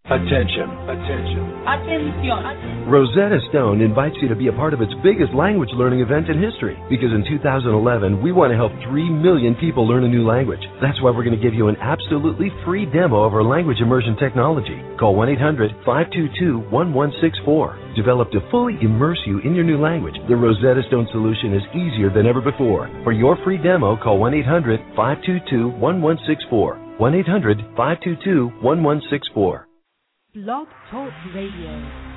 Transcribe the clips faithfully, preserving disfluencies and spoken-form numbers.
Attention, attention. Attention. Rosetta Stone invites you to be a part of its biggest language learning event in history. Because in two thousand eleven, we want to help three million people learn a new language. That's why we're going to give you an absolutely free demo of our language immersion technology. Call one eight hundred five two two one one six four. Developed to fully immerse you in your new language, the Rosetta Stone solution is easier than ever before. For your free demo, call one eight hundred five two two one one six four. one eight hundred five two two one one six four. Blog Talk Radio.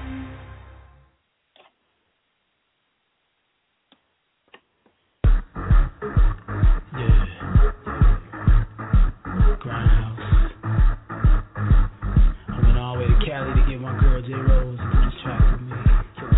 Yeah. Grindhouse. I went all the way to Cali to get my girl J Rose to do this track with me.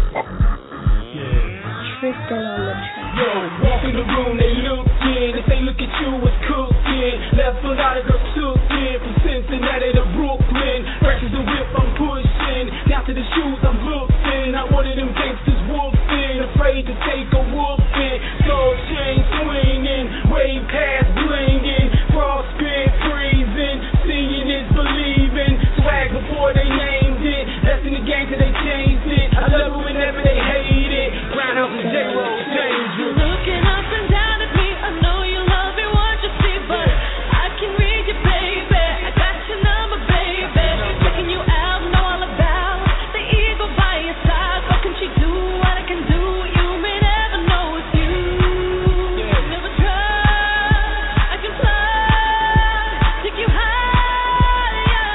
Yeah. Tristan on the track. Yo, walk in the room, they look in. If they look at you, it's cooking. Left foot out of girl took in. From Cincinnati to Brooklyn. Versus the whip, I'm pushing. Down to the shoes, I'm looking. I wanted them gangsters wolfing. Afraid to take a whooping. Gold chain swinging. Wave past blinging. Frost spit freezing. Seeing is believing. Swag before they named it. That's in the game till they changed it. I love it whenever they hate it. Grindhouse and J-Roll dangerous. Looking up and down at me, I know you love it, what you see, but I can read you, baby. I got your number, baby. Checking you out, know all about the eagle by your side. What can she do? What I can do? You may never know it's you. Never try, I can fly, take you higher,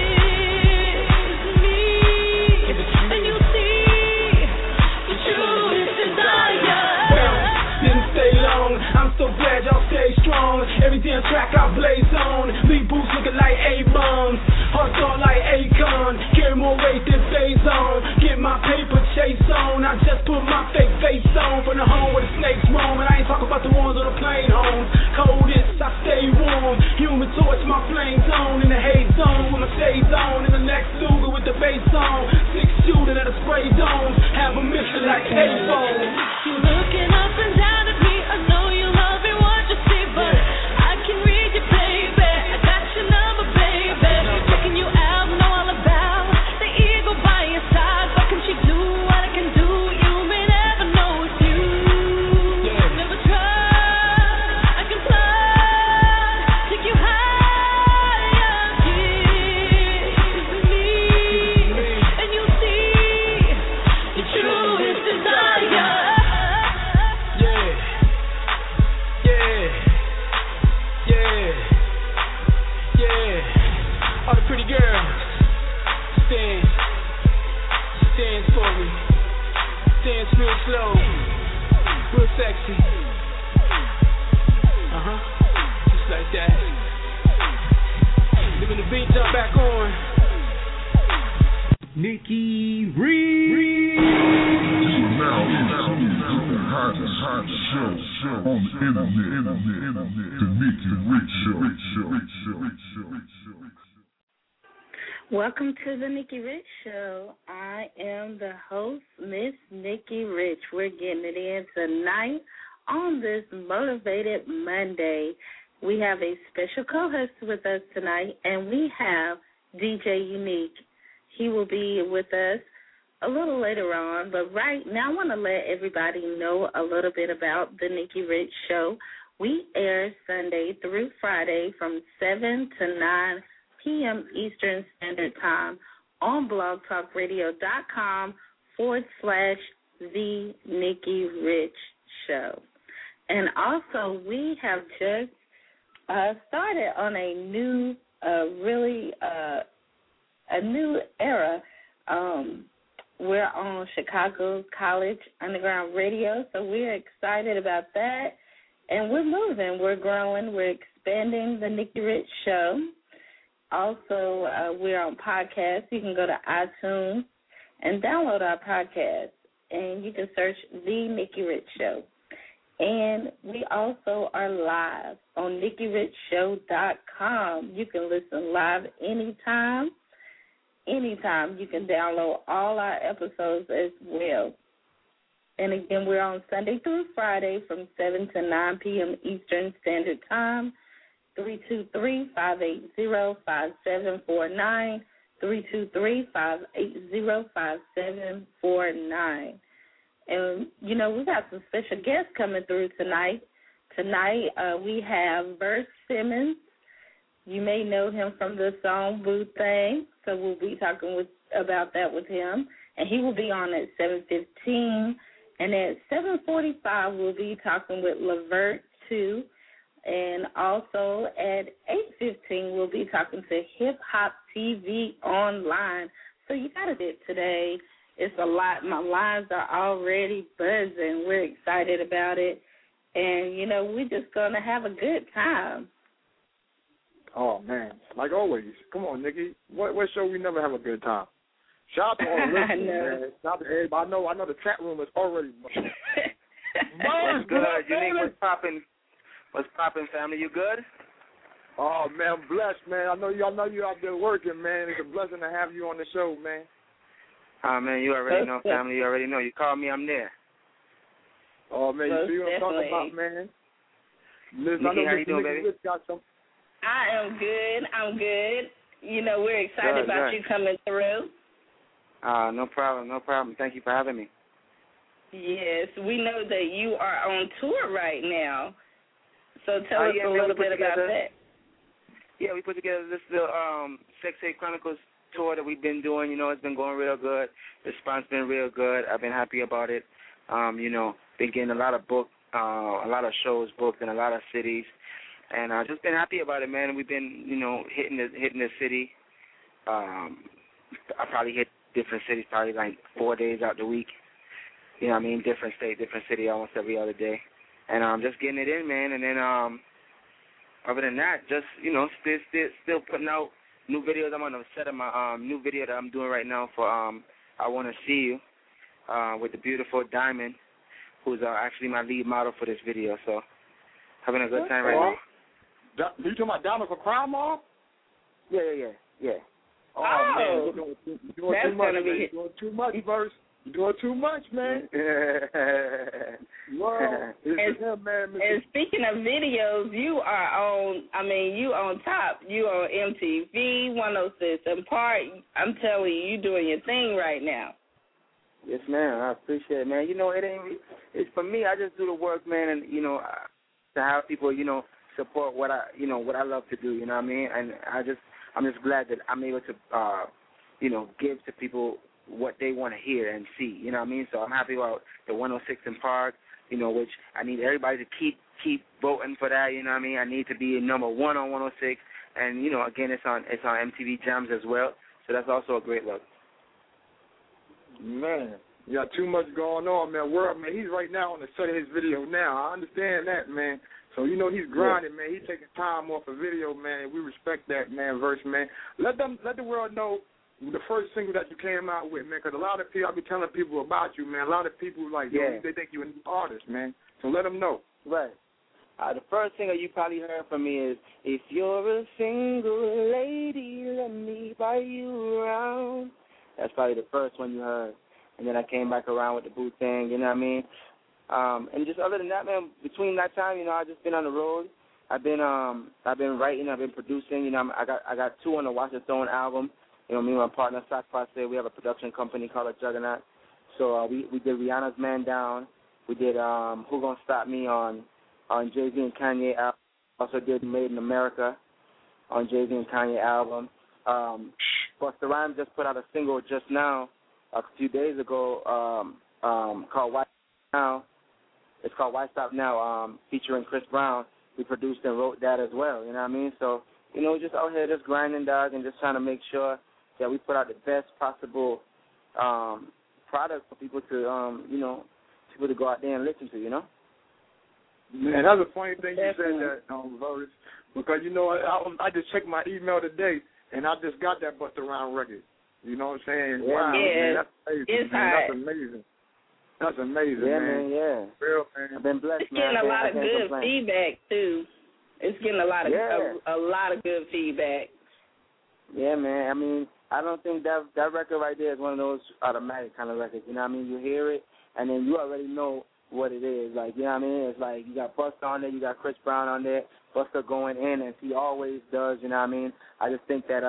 kiss me, and you'll see the truest desire. Didn't stay long, I'm so glad y'all stay strong. Every damn track I blaze on. Lead boots looking like A-bombs. Heart thought like Akon. Carry more weight than phase on. Get my paper chase on. I just put my fake face on. From the home where the snakes roam. And I ain't talking about the ones on the plane homes. Coldest, I stay warm. Human torch, my flame zone. In the hate zone with my shades on. In the next Luger with the bass on. Six shooting at a spray dome. Have a mission like A-phone. You looking up and down at me, I know you love it, what you see, but I can read you, baby. I got your number, baby. Checking you out, know all about the eagle by your side. What can she do? What I can do? You may never know it's you. Never try, I can fly, take you higher, kiss me, and you'll see the truest desire. All the pretty girls, stand, stand for me, dance real slow, real sexy, uh-huh, just like that. Then when the beat jump back on, Nikki Reed. Now, the hottest, hottest show, show on the internet, internet, internet, the Nikki Rich Show, show, show, show, show. Welcome to the Nikki Rich Show. I am the host, Miss Nikki Rich. We're getting it in tonight on this Motivated Monday. We have a special co-host with us tonight, and we have D J Unique. He will be with us a little later on, but right now I want to let everybody know a little bit about the Nikki Rich Show. We air Sunday through Friday from seven to nine p.m. Eastern Standard Time on blogtalkradio.com forward slash The Nikki Rich Show. And also, we have just uh, started on a new, uh, really, uh, a new era. Um, we're on Chicago College Underground Radio, so we're excited about that. And we're moving, we're growing, we're expanding the Nikki Rich Show. Also, uh, we're on podcasts. You can go to iTunes and download our podcast, and you can search The Nikki Rich Show. And we also are live on nikki rich show dot com. You can listen live anytime. Anytime. You can download all our episodes as well. And again, we're on Sunday through Friday from seven to nine p.m. Eastern Standard Time. three two three, five eight zero, five seven four nine. three two three, five eight zero, five seven four nine. And, you know, we got some special guests coming through tonight. Tonight uh, we have Verse Simmons. You may know him from the song Boo Thang, so we'll be talking with about that with him. And he will be on at seven fifteen. And at seven forty-five, we'll be talking with Lavert, too. And also at eight fifteen, we'll be talking to Hip Hop T V Online. So you got it today. It's a lot. My lines are already buzzing. We're excited about it. And, you know, we're just going to have a good time. Oh, man. Like always. Come on, Nikki. What, what show we never have a good time? Shout out to all the listeners, man. Shout out to everybody. I know, I know the chat room is already What's good? Unique, what's popping? What's popping, family? You good? Oh, man, I'm blessed, man. I know you I know you out there working, man. It's a blessing to have you on the show, man. Oh, man, you already know, family. You already know. You call me, I'm there. Oh, man, Most you see what I'm talking definitely. about, man? Listen, Nikki, I know how you doing, Nikki baby? Rich got some. I am good. I'm good. You know, we're excited Good, about good. you coming through. Uh, no problem, no problem. Thank you for having me. Yes, we know that you are on tour right now. So tell Uh, us yeah, a man, little we put bit about together- that. Yeah, we put together this little um, Sex Eight Chronicles tour that we've been doing. You know, it's been going real good. The response been real good. I've been happy about it. Um, you know, been getting a lot of book, uh, a lot of shows booked in a lot of cities, and I've uh, just been happy about it, man. We've been, you know, hitting the hitting the city. Um, I probably hit different cities probably like four days out the week. You know what I mean? Different state, different city almost every other day. And I'm um, just getting it in, man. And then um, other than that, just, you know, still still still putting out new videos. I'm on the set of my um, new video that I'm doing right now for um, I Want to See You uh, with the beautiful Diamond, who's uh, actually my lead model for this video. So having a good time right now. Da- you talking about Diamond for Crime Mob? Yeah, yeah, yeah, yeah. Oh, Oh, man, you're doing, too, you're doing that's too much, gonna be- man. You're doing too much, Verse. You're doing too much, man. Well, it's And- him, man. Mister And speaking of videos, you are on, I mean, you on top. You on M T V, one oh six and Park. I'm telling you, you doing your thing right now. Yes, ma'am. I appreciate it, man. You know, it ain't. It's for me. I just do the work, man, and you know, I- to have people, you know, support what I, you know, what I love to do. You know what I mean? And I just, I'm just glad that I'm able to, uh, you know, give to people what they want to hear and see. You know what I mean? So I'm happy about the one oh six in Park. You know, which I need everybody to keep keep voting for that. You know what I mean? I need to be number one on one oh six, and you know, again, it's on it's on M T V Jams as well. So that's also a great look. Man, you got too much going on, man. World, man, he's right now on the set of his video now. I understand that, man. So, you know, he's grinding, man. He's taking time off of video, man. We respect that, man, Verse, man. Let them, let the world know the first single that you came out with, man, because a lot of people, I be telling people about you, man. A lot of people, like, Yeah. yo, they think you're an artist, man. So let them know. Right. Uh, the first single you probably heard from me is, if you're a single lady, let me buy you around. That's probably the first one you heard. And then I came back around with the Boo Thang, you know what I mean? Um, and just other than that, man, between that time, you know, I've just been on the road. I've been um, I've been writing, I've been producing. You know, I'm, I got I got two on the Watch the Throne album. You know, me and my partner, Sack Passe, we have a production company called A Juggernaut. So uh, we, we did Rihanna's Man Down. We did um, Who Gonna Stop Me on, on Jay-Z and Kanye album. Also did Made in America on Jay-Z and Kanye album. Um, Busta Rhymes just put out a single just now, a few days ago, um, um, called Why Now. It's called Why Stop Now, um, featuring Chris Brown. We produced and wrote that as well, you know what I mean? So, you know, just out here just grinding, dog, and just trying to make sure that we put out the best possible um, product for people to, um, you know, people to go out there and listen to, you know? Man, that's a funny thing you said that, um, Verse, because, you know, I, I just checked my email today, and I just got that Busta Rhymes record. You know what I'm saying? Yeah, wow, yeah. man, that's amazing, It's man. hot. That's amazing. That's amazing, Yeah, man. man, yeah. Real, man. I've been blessed, It's man. getting a I lot of can't- I can't good complain. feedback too. It's getting a lot of Yeah. a, a lot of good feedback. Yeah, man. I mean, I don't think that that record right there is one of those automatic kind of records. You know what I mean? You hear it, and then you already know what it is. Like, you know what I mean? It's like you got Busta on there, you got Chris Brown on there, Busta going in, as he always does. You know what I mean? I just think that um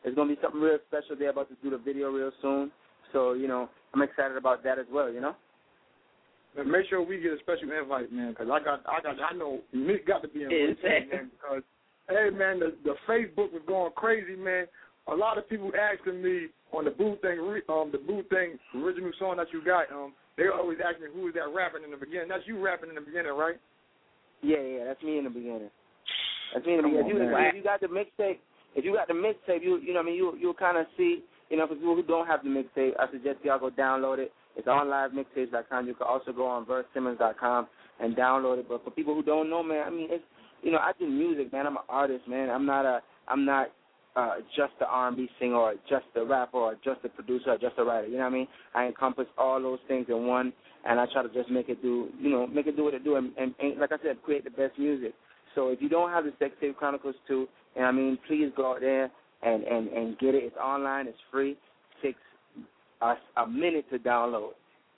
There's going to be something real special there about to do the video real soon. So, you know, I'm excited about that as well, you know? And make sure we get a special invite, man, because I got, I got, I know Nick got to be invited, man, because, hey, man, the, the Facebook was going crazy, man. A lot of people asking me on the Boo Thing, um, the Boo Thing original song that you got, um, they always ask me who is that rapping in the beginning. That's you rapping in the beginning, right? Yeah, yeah, that's me in the beginning. That's me in the Come beginning. on, if, you, if you got the mixtape, if you got the mixtape, you you know what I mean, you you'll kind of see. You know, for people who don't have the mixtape, I suggest y'all go download it. It's on live mixtapes dot com. You can also go on verse simmons dot com and download it. But for people who don't know, man, I mean, it's you know, I do music, man. I'm an artist, man. I'm not a I'm not uh, just the R and B singer or just the rapper or just the producer or just the writer. You know what I mean? I encompass all those things in one, and I try to just make it do, you know, make it do what it do, and, and, and like I said, create the best music. So if you don't have the Sex Tape Chronicles two, and I mean, please go out there and, and, and get it. It's online. It's free. It takes a, a minute to download.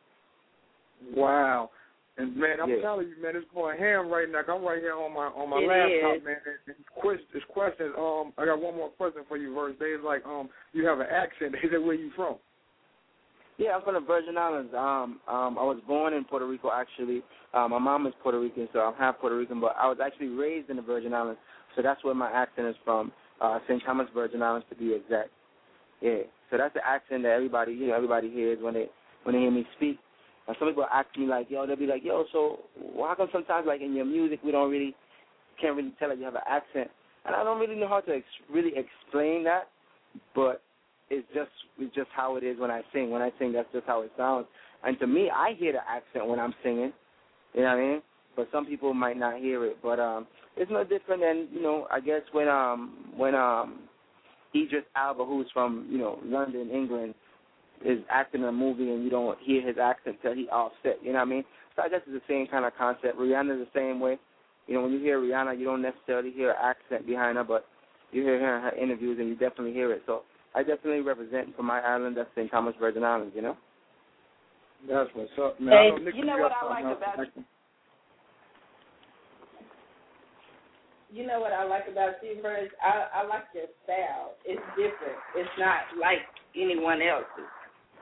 Wow. And, man, I'm yeah. telling you, man, it's going ham right now. I'm right here on my on my it laptop, is. man. It's, quiz, it's questions. Um, I got one more question for you, Verse. They was like, um, you have an accent. They said, where you from? Yeah, I'm from the Virgin Islands. Um, um, I was born in Puerto Rico, actually. Uh, my mom is Puerto Rican, so I'm half Puerto Rican, but I was actually raised in the Virgin Islands, so that's where my accent is from, uh, Saint Thomas Virgin Islands to be exact. Yeah, so that's the accent that everybody, you know, everybody hears when they when they hear me speak. And some people ask me like, yo, they'll be like, yo, so how come sometimes like in your music we don't really can't really tell that you have an accent? And I don't really know how to ex- really explain that, but it's just it's just how it is when I sing. When I sing, that's just how it sounds. And to me, I hear the accent when I'm singing. You know what I mean? But some people might not hear it. But um, it's no different than, you know, I guess when um when um Idris Elba, who's from, you know, London, England, is acting in a movie and you don't hear his accent till he offset. You know what I mean? So I guess it's the same kind of concept. Rihanna's the same way. You know, when you hear Rihanna, you don't necessarily hear an accent behind her, but you hear her in her interviews and you definitely hear it. So I definitely represent for my island, that's Saint Thomas Virgin Islands, you know? That's what's up, man. I And know you know what I like about you? You know what I like about you, Verse? I, I like your style. It's different. It's not like anyone else's.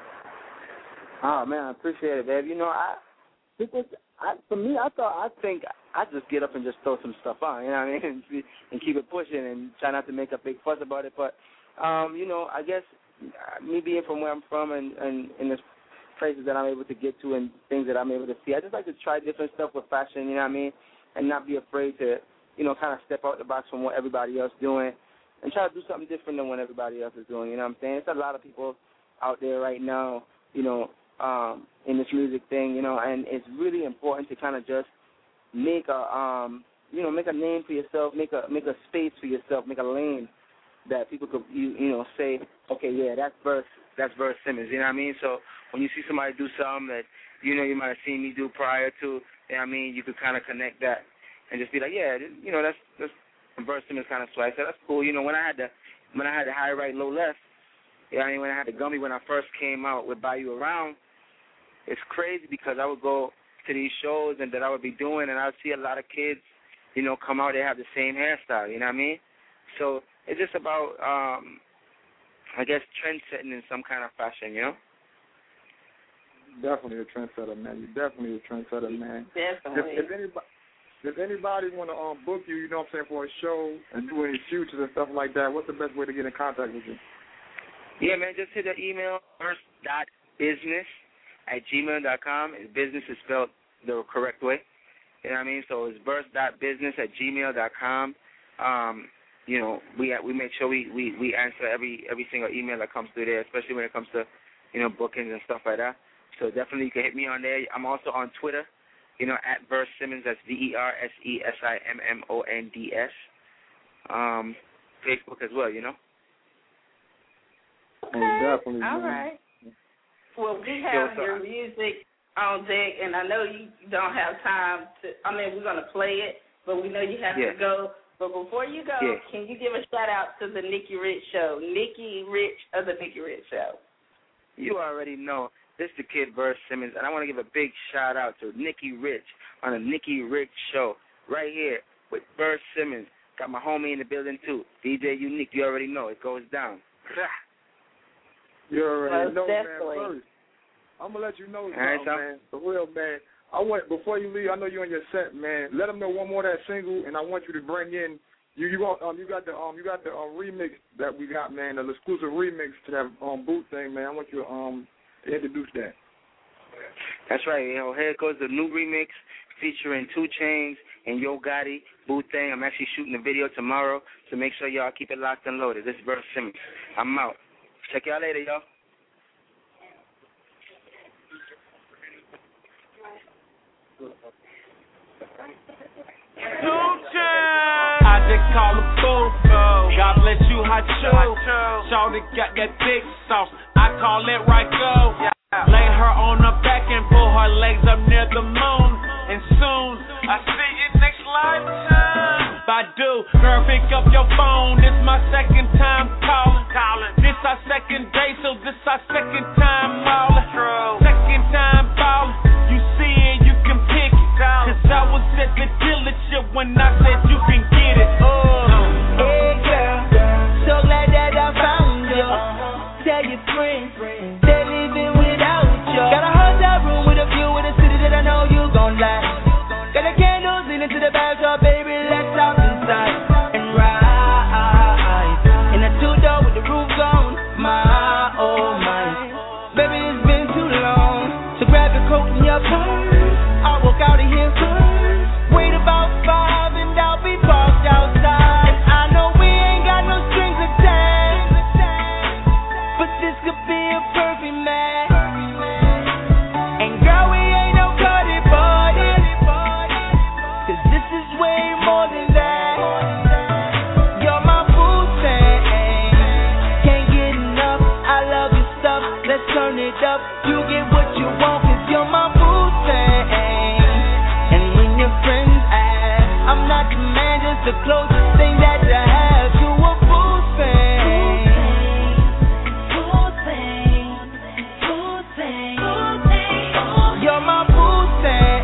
Oh, man, I appreciate it, babe. You know, I, people, I, for me, I thought, I think I just get up and just throw some stuff on, you know what I mean, and, and keep it pushing and try not to make a big fuss about it. But, um, you know, I guess me being from where I'm from and, and in the places that I'm able to get to and things that I'm able to see, I just like to try different stuff with fashion, you know what I mean, and not be afraid to, you know, kind of step out the box from what everybody else is doing and try to do something different than what everybody else is doing, you know what I'm saying? There's a lot of people out there right now, you know, um, in this music thing, you know, and it's really important to kind of just make a, um, you know, make a name for yourself, make a make a space for yourself, make a lane that people could, you, you know, say, okay, yeah, that's Verse, that's Verse Simmons, you know what I mean? So when you see somebody do something that, you know, you might have seen me do prior to, you know what I mean, you could kind of connect that and just be like, yeah, you know, that's that's Verse Simmons kind of swag. So that's cool. You know, when I had the when I had the high right, low left, you know what I mean, when I had the gummy when I first came out with Buy You Around, it's crazy because I would go to these shows and that I would be doing and I would see a lot of kids, you know, come out, they have the same hairstyle, you know what I mean? So it's just about, um, I guess, trend setting in some kind of fashion, you know? Definitely a trendsetter, man. You're definitely a trendsetter, man. Definitely. If, if anybody, if anybody want to um, book you, you know what I'm saying, for a show and do any shoots and stuff like that, what's the best way to get in contact with you? Yeah, man, just hit the email, verse dot business at gmail dot com. Business is spelled the correct way. You know what I mean? So it's verse dot business at gmail dot com. Um, you know, we we make sure we, we, we answer every every single email that comes through there, especially when it comes to, you know, bookings and stuff like that. So definitely you can hit me on there. I'm also on Twitter, you know, at Verse Simmons. That's V E R S E S I M M O N D S. Um, Facebook as well, you know. Okay. Definitely. All man. right. Well, we have your music on deck, and I know you don't have time to, I mean, we're going to play it, but we know you have yeah. to go. But before you go, yeah. can you give a shout-out to the Nikki Rich Show, Nikki Rich of the Nikki Rich Show? You already know. This is the kid, Verse Simmons, and I want to give a big shout-out to Nikki Rich on the Nikki Rich Show right here with Verse Simmons. Got my homie in the building, too. D J Unique, you already know. It goes down. You already Most know, definitely. man. First, I'm gonna let you know something, right, so- man. For real, man. I want before you leave. I know you're on your set, man. Let them know one more of that single, and I want you to bring in. You you want um you got the um you got the um, remix that we got, man. The exclusive remix to that um boot thing, man. I want you to um to introduce that. That's right. You know, here goes the new remix featuring two Chainz and Yo Gotti, Boo Thing. I'm actually shooting the video tomorrow, so make sure y'all keep it locked and loaded. This is Bert Simmons. I'm out. Check y'all later, y'all. I just call a fool. God bless you, hot shoe. Shawty got that thick sauce. I call it right go. Lay her on her back and pull her legs up near the moon. And soon I see you next lifetime. Badu, girl, pick up your phone. This my second time calling. This our second day, so this our second time ballin'. Second time ballin'. You see it, you can pick it. Cause I was at the dealership when I said you can get it. Oh, hey girl, so glad that I found you. Tell your friends, they're leaving without you. Got a hotel room with a view of the city that I know you gon' like. Got the candles leaning to the backdrop, baby, let's hop inside and ride. In a two-door with the roof gone, my oh my. Baby, it's been too long, so grab your coat and your purse. I'll walk out of here first. Wait about five and I'll be parked outside. And I know we ain't got no strings attached, but this could be a perfect match. And girl, we ain't no cutty party, cause this is way more than that. You're my boo thing, can't get enough. I love your stuff, let's turn it up. You get what you want, cause you're my boo thing. And when your friends ask, I'm not the man, just the closest thing that you have to a boo thing. You're my boo thing.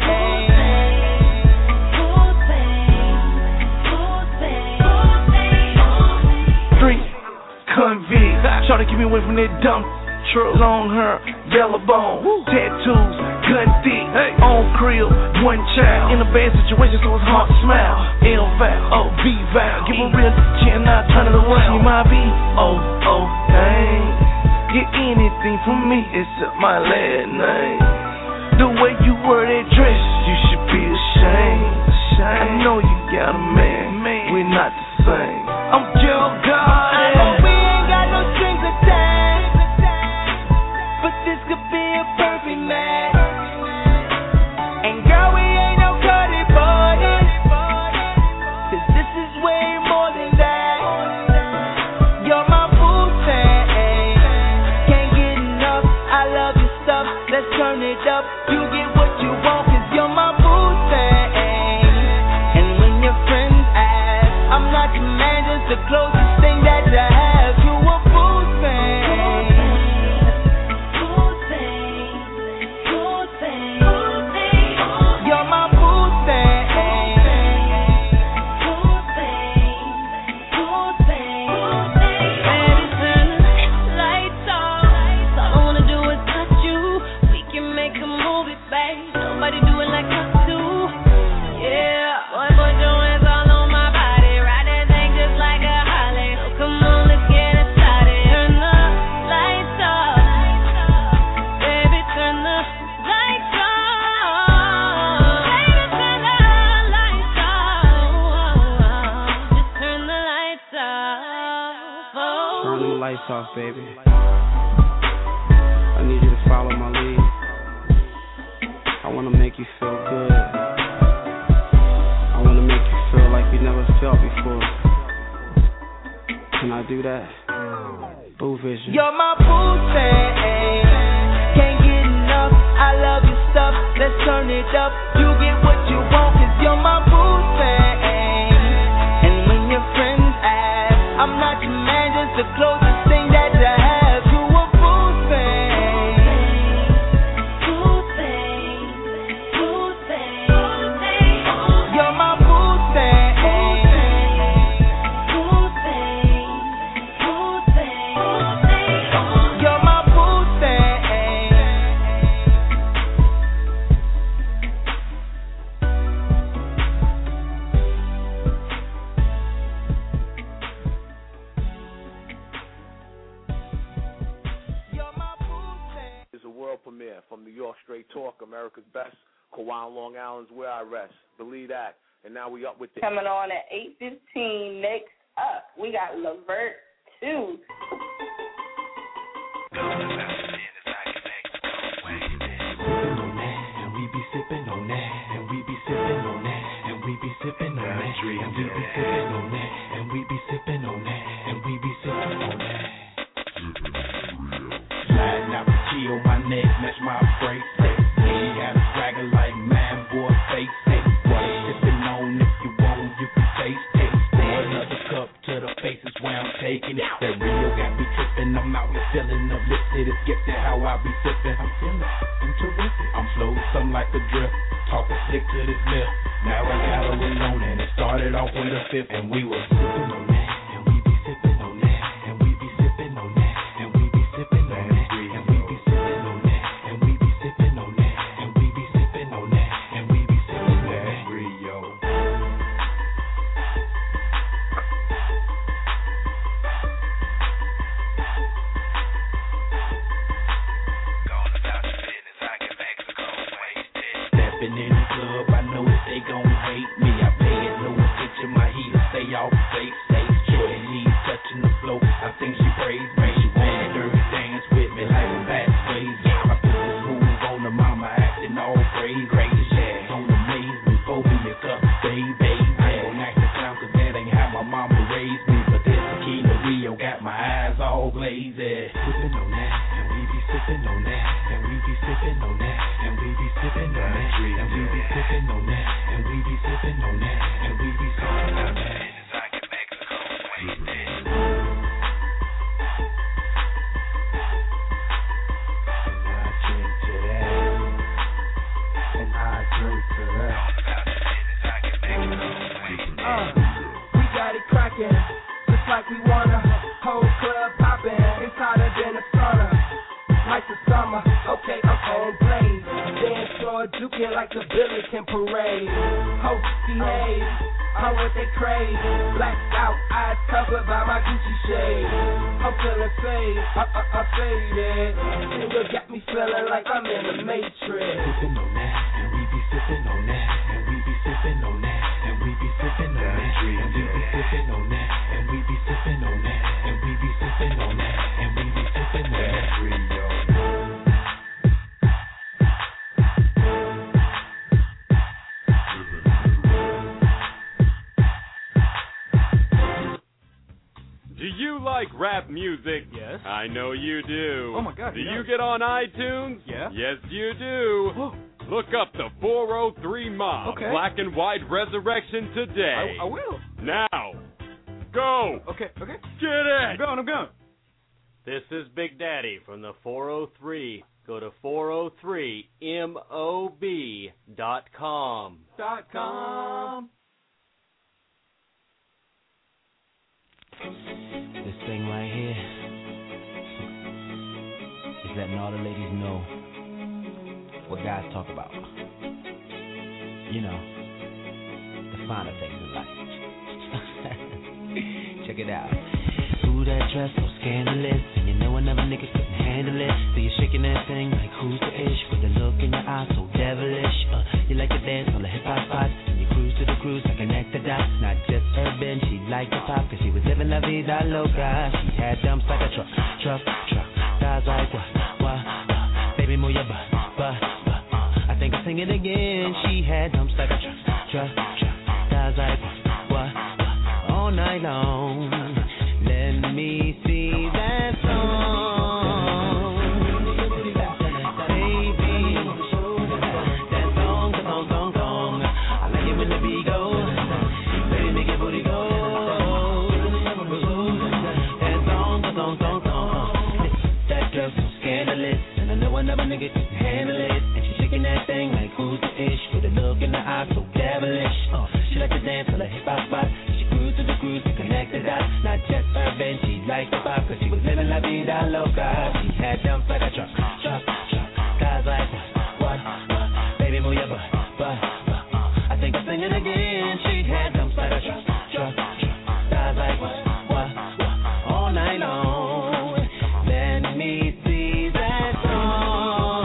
Three convict, try to keep me away from that dumb. True. Long hair, yellow bone, Woo. Tattoos, gun thick, hey. On crib, one child. In a bad situation, so it's hard to smile. L val, O V val, give a real chin, not turn it around. She my B, O O dang. Get anything from me except my last name. The way you wear that dress, you should be ashamed. I know you got a man, man. We're not the same. I'm Joe God. I know we ain't got no strings attached, but this could be a perfect match. And girl, we ain't no cutty party, cause this is way more than that. You're my boo thing, can't get enough. I love your stuff, let's turn it up. You get what you want, cause you're my boo thing. And when your friends ask, I'm not your man, just the closest thing that you have to a boo thing. You're my boo thing. Baby, turn the lights off. All I wanna do is touch you. We can make a movie, babe. Nobody do it like us do. Yeah, boy, put your hands all on my body. Ride that thing just like a Harley. So come on, let's get it started. Turn the lights off. Baby, turn the lights off. Baby, turn the lights off. Just turn the lights off. Oh. Turn them lights off, baby. I need you to follow my lead. I want to make you feel good. I want to make you feel like you never felt before. Can I do that? Boo Vision. You're my boo thing, can't get enough. I love your stuff, let's turn it up. You get what you want, cause you're my boo thing. And when your friends ask, I'm not your man, just the closest thing that you have to a boo thing. You're my boo thing. world premiere. From New York, Straight Talk, America's Best. Kauai, Long Island's where I rest. Believe that. And now we up with the... Coming on at eight fifteen. Next up, we got Levert two. Sipping on that, and we be sipping on that, and we be sipping on that, and we be sipping on that, and we be sipping on that, and we be sipping on that. Sliding out the key on my neck, match my bracelet. He got a swagger like man, boy, face it. What you sipping on? If you want, you can taste it. Pour another cup to the faces where I'm taking it. That Rio got me tripping, I'm out here feeling uplifted. It's gifted how I be sipping. I'm feeling, I'm terrific. I'm slow, something like a drift. Talking slick to this lip. Now I got a alone, and it started off with a fifth, and we were sipping on that, and we be sipping on that, and we be sipping on that, and we be sipping on that, and we be sipping on that, and we be sipping on that, and we be sipping on that, and we be sipping on that. Rio. Stepping in the club, I know that they gon' hate me. I pay it no attention, my heater stay off safe, safe. Shorty knees touching the floor, I think she praise me. She wanna dirty dance with me like a past ways. I put the smooth on the mama acting all crazy. Crazy shit, don't amaze me, phobia cup, baby. I ain't gon' act the clown cause that ain't how my mama raised me. But this tequila Rio got my eyes all glazed. Sipping on that, and we be sipping on that, and we be sipping on that, and we be sipping on that, and we be sipping on that, and we be sipping on that, and we be sipping on that. Uh, we got it cracking, just like we wanna. Whole club popping, it's hotter than a sauna. Like the summer, okay, I'm on blaze. Dance floor juking like the Billiken Parade. Host behave, I'm what they crave. Blacked out, eyes covered by my Gucci shade. I'm feeling fade, uh, uh, uh, faded. Nigga got me feeling like I'm in the Matrix. Sipping on that, and we be sipping on that, and we be sipping on that, and we be sipping on that, and we be sipping on that, and we be sipping on that, and we be sipping on that, and we be sipping on that. Do you like rap music? Yes. I know you do. Oh my God. Do you you get on iTunes? Yeah. Yes, you do. Look up the four oh three Mob Okay. Black and White Resurrection today. I, I will. Now, go. Okay, okay. Get it. I'm going, I'm going. This is Big Daddy from the four oh three. Go to four oh three mob dot com. Dot com. This thing right here is letting all the ladies know what guys talk about. You know, the finer things in life. Check it out. Ooh, that dress so scandalous, and you know another nigga couldn't handle it. So you're shaking that thing like who's the ish, with the look in your eyes so devilish. Uh, you like to dance on the hip hop spots, and you cruise to the cruise like connect the dots. Not just urban, she liked the pop, cause she was living la vida loca. She had dumps like a truck, truck, truck. Thighs like what, what, what. Baby, move your butt, butt, butt. I think I'll sing it again. She had dumps like a truck, truck, truck. Thighs like what, what, what. All night long. Let me see that song, baby. That song, the song, song, song. I like it when the beat goes, baby, make your booty go. That song, the song, song, song. That girl so scandalous, and I know another nigga can handle it. And she shaking that thing like who's the ish, with a look in the eye so devilish. Uh, she like to dance on the hip hop spot. To the cruise to connect the dots, not just urban, she liked the pop, cause she was living la vida loca. She had dumps like a truck, truck, truck. Guys like what, what, what. Baby, move your butt, butt, butt. I think I'll sing it again. She had dumps like a truck, truck, truck. Guys like what, what, what. All night long. Let me see that song.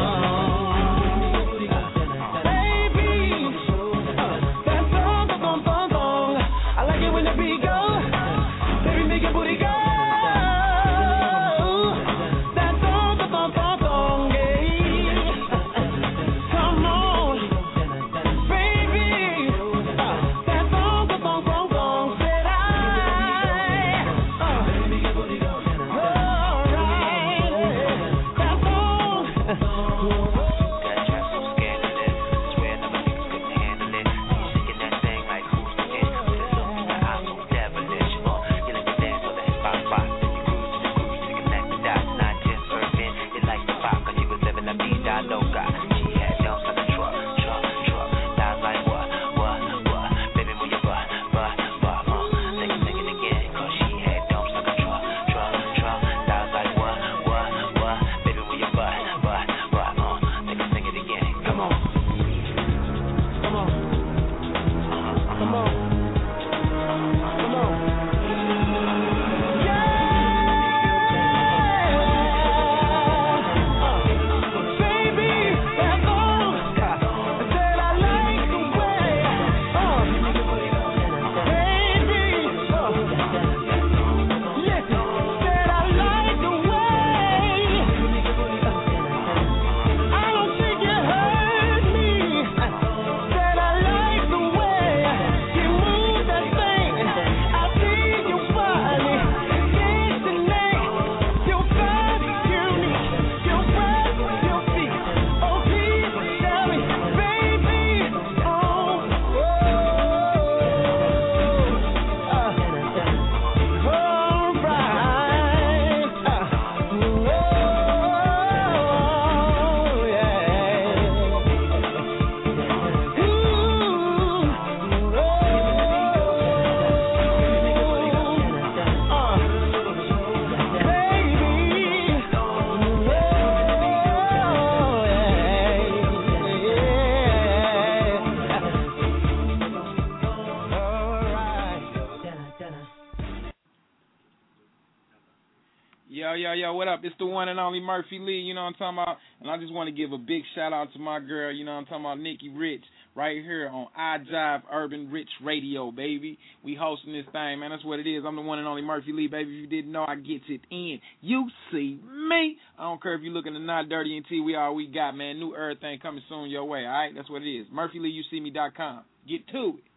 yo, yo, what up? It's the one and only Murphy Lee, you know what I'm talking about? And I just want to give a big shout out to my girl, you know what I'm talking about, Nikki Rich, right here on iJive Urban Rich Radio, baby. We hosting this thing, man. That's what it is. I'm the one and only Murphy Lee, baby. If you didn't know, I gets it in. You see me. I don't care if you're looking at Not Dirty and T. We all we got, man. New everything coming soon your way, all right? That's what it is. Murphy Lee You See Me dot com. Get to it.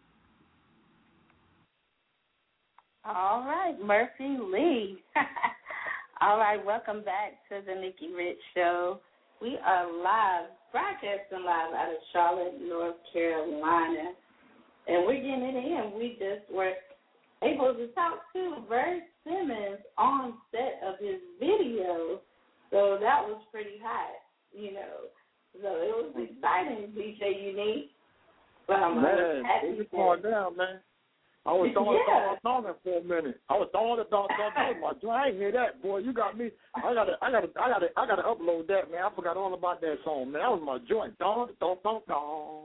All right, Murphy Lee. All right, welcome back to the Nikki Rich Show. We are live, broadcasting live out of Charlotte, North Carolina, and we're getting it in. We just were able to talk to Verse Simmons on set of his video, so that was pretty hot, you know. So it was exciting, D J Unique. Um, man, it was going down, man. I was throwing yeah. it on for a minute. I was throwing it on my joint. I ain't hear that, boy. You got me. I gotta, I gotta, I gotta, I gotta upload that, man. I forgot all about that song, man. That was my joint. Don, don, don, don.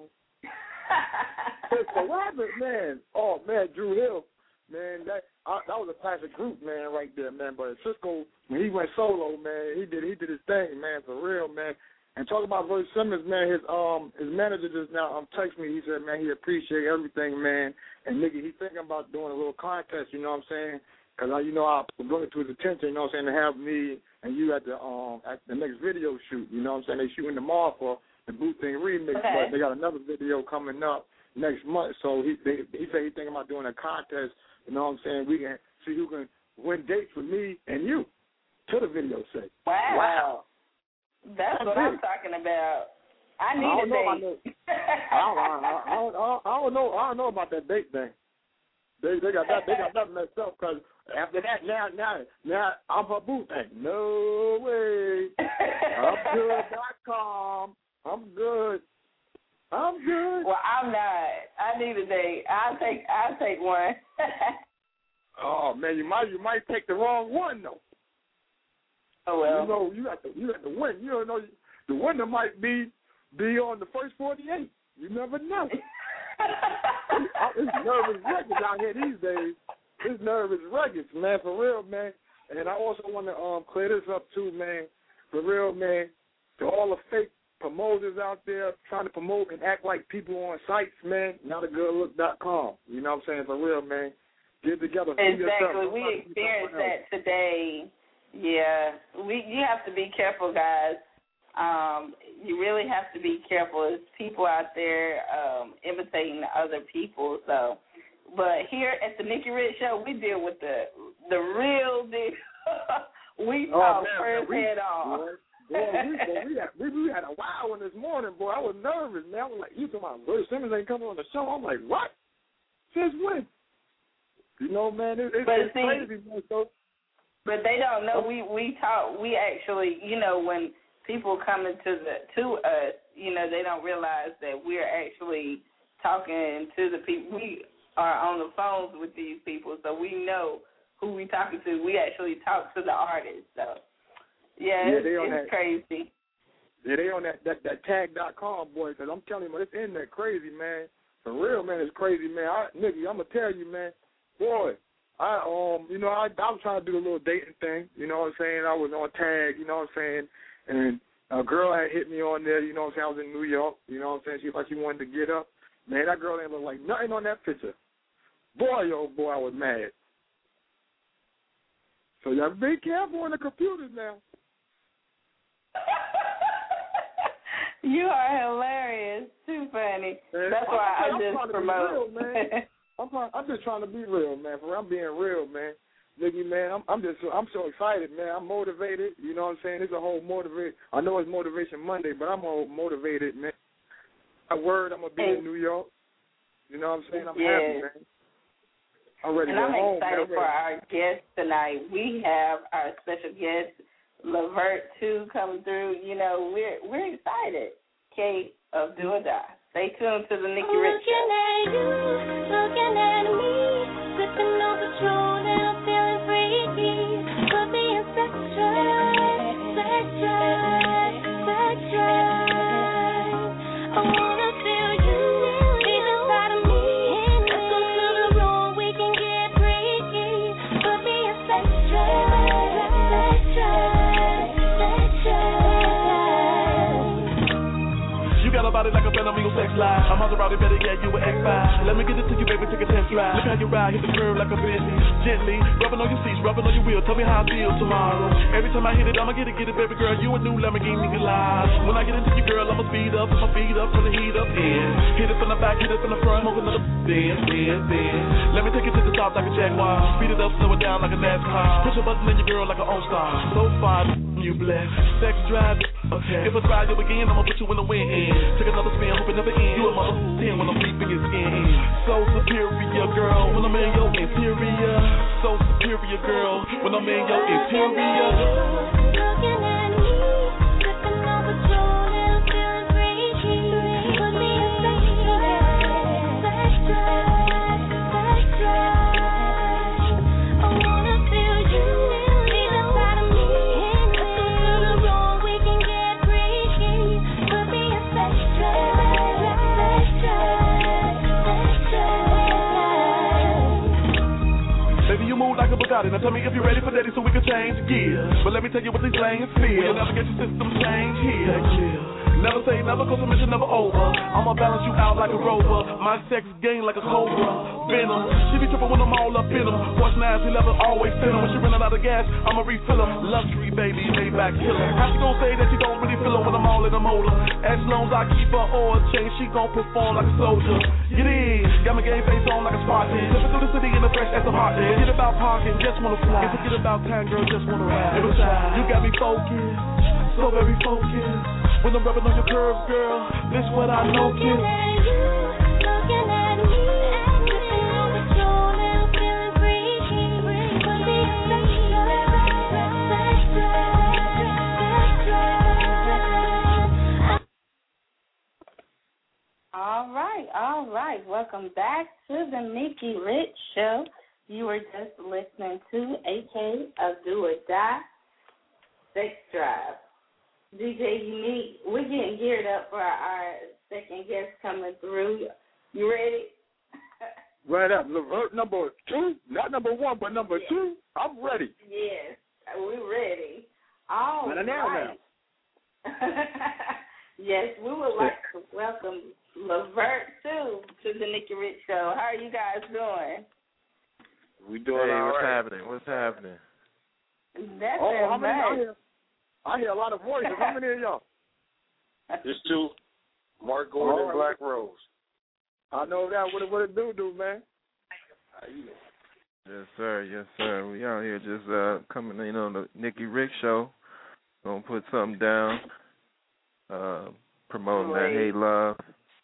Cisco Rabbit, man. Oh man, Drew Hill, man. That I, that was a classic group, man, right there, man. But Cisco, when he went solo, man, he did, he did his thing, man, for real, man. And talk about Verse Simmons, man. His um his manager just now um texted me. He said, man, he appreciate everything, man. And nigga, he thinking about doing a little contest. You know what I'm saying? Because I, you know, I brought it to his attention. You know what I'm saying? To have me and you at the um at the next video shoot. You know what I'm saying? They shooting tomorrow for the Boot Thing remix, okay. but they got another video coming up next month. So he they, he said he thinking about doing a contest. You know what I'm saying? We can see who can win dates with me and you to the video set. Wow. Wow. That's, That's what it. I'm talking about. I need I a date. I, don't, I, I, don't, I don't know. I don't know about that date thing. They they got that they got that messed up because after that now now now I'm her boo thing. No way. I'm good dot com. I'm good. I'm good. Well, I'm not. I need a date. I'll take I'll take one. Oh man, you might you might take the wrong one though. Oh well. You know, you got to you got to win. You don't know the winner might be be on the first forty-eight. You never know. It's nervous records out here these days. It's nervous records, man, for real, man. And I also want to um clear this up too, man. For real, man. To all the fake promoters out there trying to promote and act like people on sites, man. Not a good look dot com. You know what I'm saying? For real, man. Get together. Exactly. We experienced that today. Yeah, we you have to be careful, guys. Um, you really have to be careful. There's people out there um, imitating other people. So, but here at the Nikki Rich Show, we deal with the the real deal. We talk oh, first we, head on. Boy, boy, we, boy, we, had, we, we had a wild one this morning, boy. I was nervous, man. I was like, you talking about Verse Simmons ain't coming on the show? I'm like, what? Since when? You know, man, it, it, it's see, crazy, man. So. But they don't know. We we talk. We actually, you know, when people come into the to us, you know, they don't realize that we're actually talking to the people. We are on the phones with these people, so we know who we talking to. We actually talk to the artists. So yeah, yeah it's, it's that, crazy. Yeah, they on that that, that tag dot com, boy. Because I'm telling you, it's in there crazy, man. For real, man, it's crazy, man. I, nigga, I'm gonna tell you, man, boy. I um, you know, I I was trying to do the little dating thing, you know what I'm saying? I was on tag, you know what I'm saying? And a girl had hit me on there, you know what I'm saying? I was in New York, you know what I'm saying? She thought she wanted to get up. Man, that girl ain't look like nothing on that picture. Boy, oh boy, I was mad. So you have to be careful on the computers now. You are hilarious. Too funny. Man, That's why I, I just promote. Real, man. I'm, I'm just trying to be real, man. For I'm being real, man. Nigga, man, I'm, I'm just, I'm so excited, man. I'm motivated. You know what I'm saying? It's a whole motivate. I know it's Motivation Monday, but I'm all motivated, man. A word, I'm gonna be hey. in New York. You know what I'm saying? I'm yeah. happy, man. I'm ready and to go I'm home. excited for our guest tonight. We have our special guest, Levert two, coming through. You know, we're we're excited. Kate of Do or Die. Stay tuned to the Nikki Rich Show. Looking at you, looking at me, sipping on Patron and I'm feeling freaky. Could be a sex drive, sex drive, sex drive. I wanna feel you deep inside of me. Let's go to the room, we can get freaky. Could be a sex drive, sex drive. body like a phantom, you sex life. I'm Maserati, better get you an X five. Let me get it to you, baby, take a test drive. Look how you ride, hit the curve like a Bentley. Gently, rubbing on your seats, rubbing on your wheel. Tell me how I feel tomorrow. Every time I hit it, I'ma get it, get it, baby girl. You a new Lamborghini Gallardo. When I get into you, girl, I'ma speed up, put my feet up, turn the heat up in. Hit it from the back, hit it from the front, smoke another then, then, then. Let me take it to the top like a Jaguar. Speed it up, slow it down like a NASCAR. Push a button in your girl like an all-star. So far, you blessed. Sex drive, okay. If I try you again, I'ma put you in the wind. Take another spin, hope it never ends. You a mother ten when I'm deep in your skin. So superior, girl, when I'm in your interior. So superior, girl, when I'm in your interior. Looking at me, sipping on Patron and I'm feeling freaky. Put me in sex drive, sex drive, sex drive. I wanna feel you, feel inside of me. Let's go to the road, we can get freaky. Put me in sex drive, sex drive, sex drive. Baby, you move like a Bugatti. Now tell me if you're ready for daddy so we can change gears. But let me tell you what these lanes feel. You'll never get your system change here. Never say never, cause the mission never over. I'ma balance you out like a rover. My sex game like a cobra. Venom. She be tripping when I'm all up in them. Watch nine eleven, always fit them. When she running out of gas, I'ma refill them. Luxury, baby, lay back killer. How she gon' say that she don't really feel her when I'm all in the motor? As long as I keep her oil change, she gon' perform like a soldier. Get in. Got my game face on like a Spartan. Living through the city in the fresh as a heart. Forget about parking, just wanna fly. And forget about time, girl, just wanna ride. You got me focused, so very focused. When I'm rubbing on your curves, girl, this what I know, kid. Looking at you, looking at me, sipping on Patron and I'm feeling freaky. Put me in sex drive, sex drive, sex drive. All right, all right. Welcome back to the Nikki Rich Show. You were just listening to A K of Do or Die, Sex Drive. D J Unique, we're getting geared up for our second guest coming through. You ready? Right up. Levert number two, not number one, but number yes. two. I'm ready. Yes, we're ready. All right. right. Yes, we would like to welcome Levert too to the Nikki Rich Show. How are you guys doing? We doing hey, all what's right. happening? What's happening? That's oh, how many? nice. I hear, I hear a lot of voices. How many of y'all? Just two. Mark Gordon right. and Black Rose. I know that. What it, what it do, do, man? Yes, sir. Yes, sir. We out here just uh, coming in on the Nikki Rich Show. Gonna put something down. Uh, promoting that Hey Love.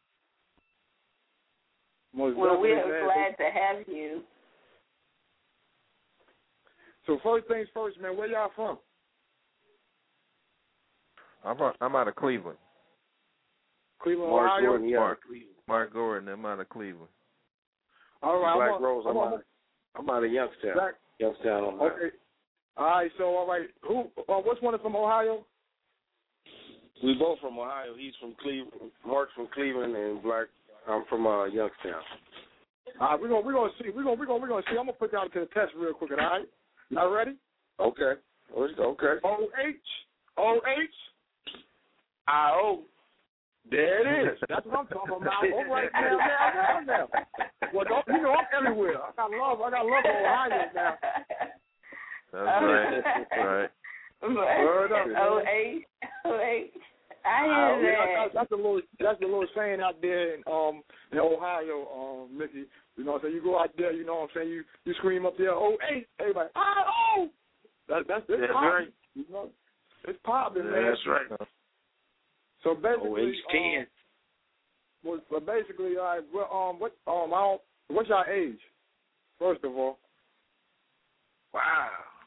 Most well, we're man. glad to have you. So first things first, man. Where y'all from? I'm from, I'm out of Cleveland. Cleveland, Mark Ohio. Gordon, yeah. Mark, Mark Gordon. I'm out of Cleveland. All right. Black I'm Rose. I'm, I'm, out, I'm out of Youngstown. Black, Youngstown, Ohio. Okay. All right. So all right. Who? Uh, which one is from Ohio? We both from Ohio. He's from Cleveland. Mark's from Cleveland, and Black. I'm from uh, Youngstown. All right. We're gonna we're gonna see. We're gonna we're gonna we're gonna see. I'm gonna put y'all to the test real quick. All right. Y'all ready? Okay. Okay. O H O H I O. There it is. That's what I'm talking about. All right, now, now, now, now. Well, don't, you know, I'm everywhere. I got love. I got love for Ohio now. That's right. That's right. Word up, O H O H I hear uh, that. That's, that's a little. That's a little saying out there in um in Ohio, um, Mickey. You know what I'm saying? You go out there. You know what I'm saying? You you scream up there, O H. Everybody, I O. That, that's that's, that's popping. right. You know, it's popping, yeah, man. That's right. So basically, O H ten. Um, well, well, basically, all right. Well, um, what um, I don't, what's your age? First of all. Wow.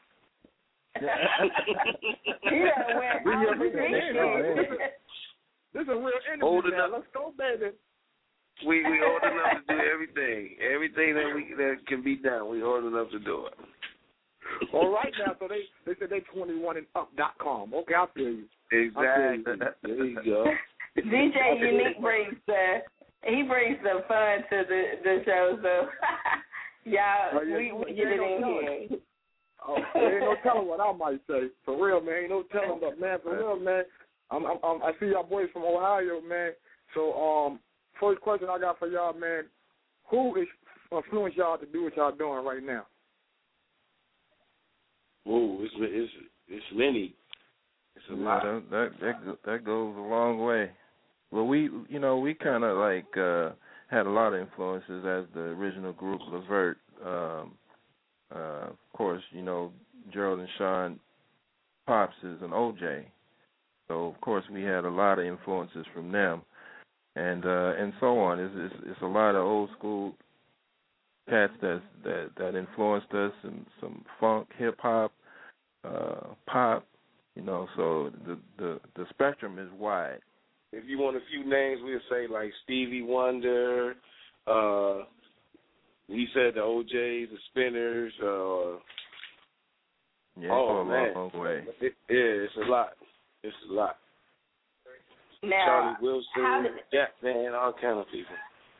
This is a real interview. Old now. enough. Let's go, baby. We we old enough to do everything. Everything that we that can be done, we old enough to do it. All right now, so they they said they twenty-one and up dot com. Okay, I feel you. Exactly. You. There you go. D J Unique brings the he brings the fun to the the show. So y'all, oh, yeah, we, we get it in here. Oh, there ain't no telling what I might say. For real, man, ain't no telling. But man, for real, man, I'm, I'm, I'm I see y'all boys from Ohio, man. So, um, first question I got for y'all, man, who is influenced y'all to do what y'all doing right now? Whoa, it's it's it's many. It's a yeah, lot. That, that that that goes a long way. Well, we you know we kind of like uh, had a lot of influences as the original group, Levert. Um, uh, of course, you know Gerald and Sean Pops is an O J, so of course we had a lot of influences from them, and uh, and so on. It's, it's it's a lot of old school cats that that that influenced us, and some funk, hip hop, uh, pop. You know, so the, the the spectrum is wide. If you want a few names, we'll say like Stevie Wonder. Uh, we said the O Js, the Spinners. Uh, yeah, oh a man, long, long way. It, yeah, it's a lot. It's a lot. Now, Charlie Wilson, how did, Jack Man, all kind of people.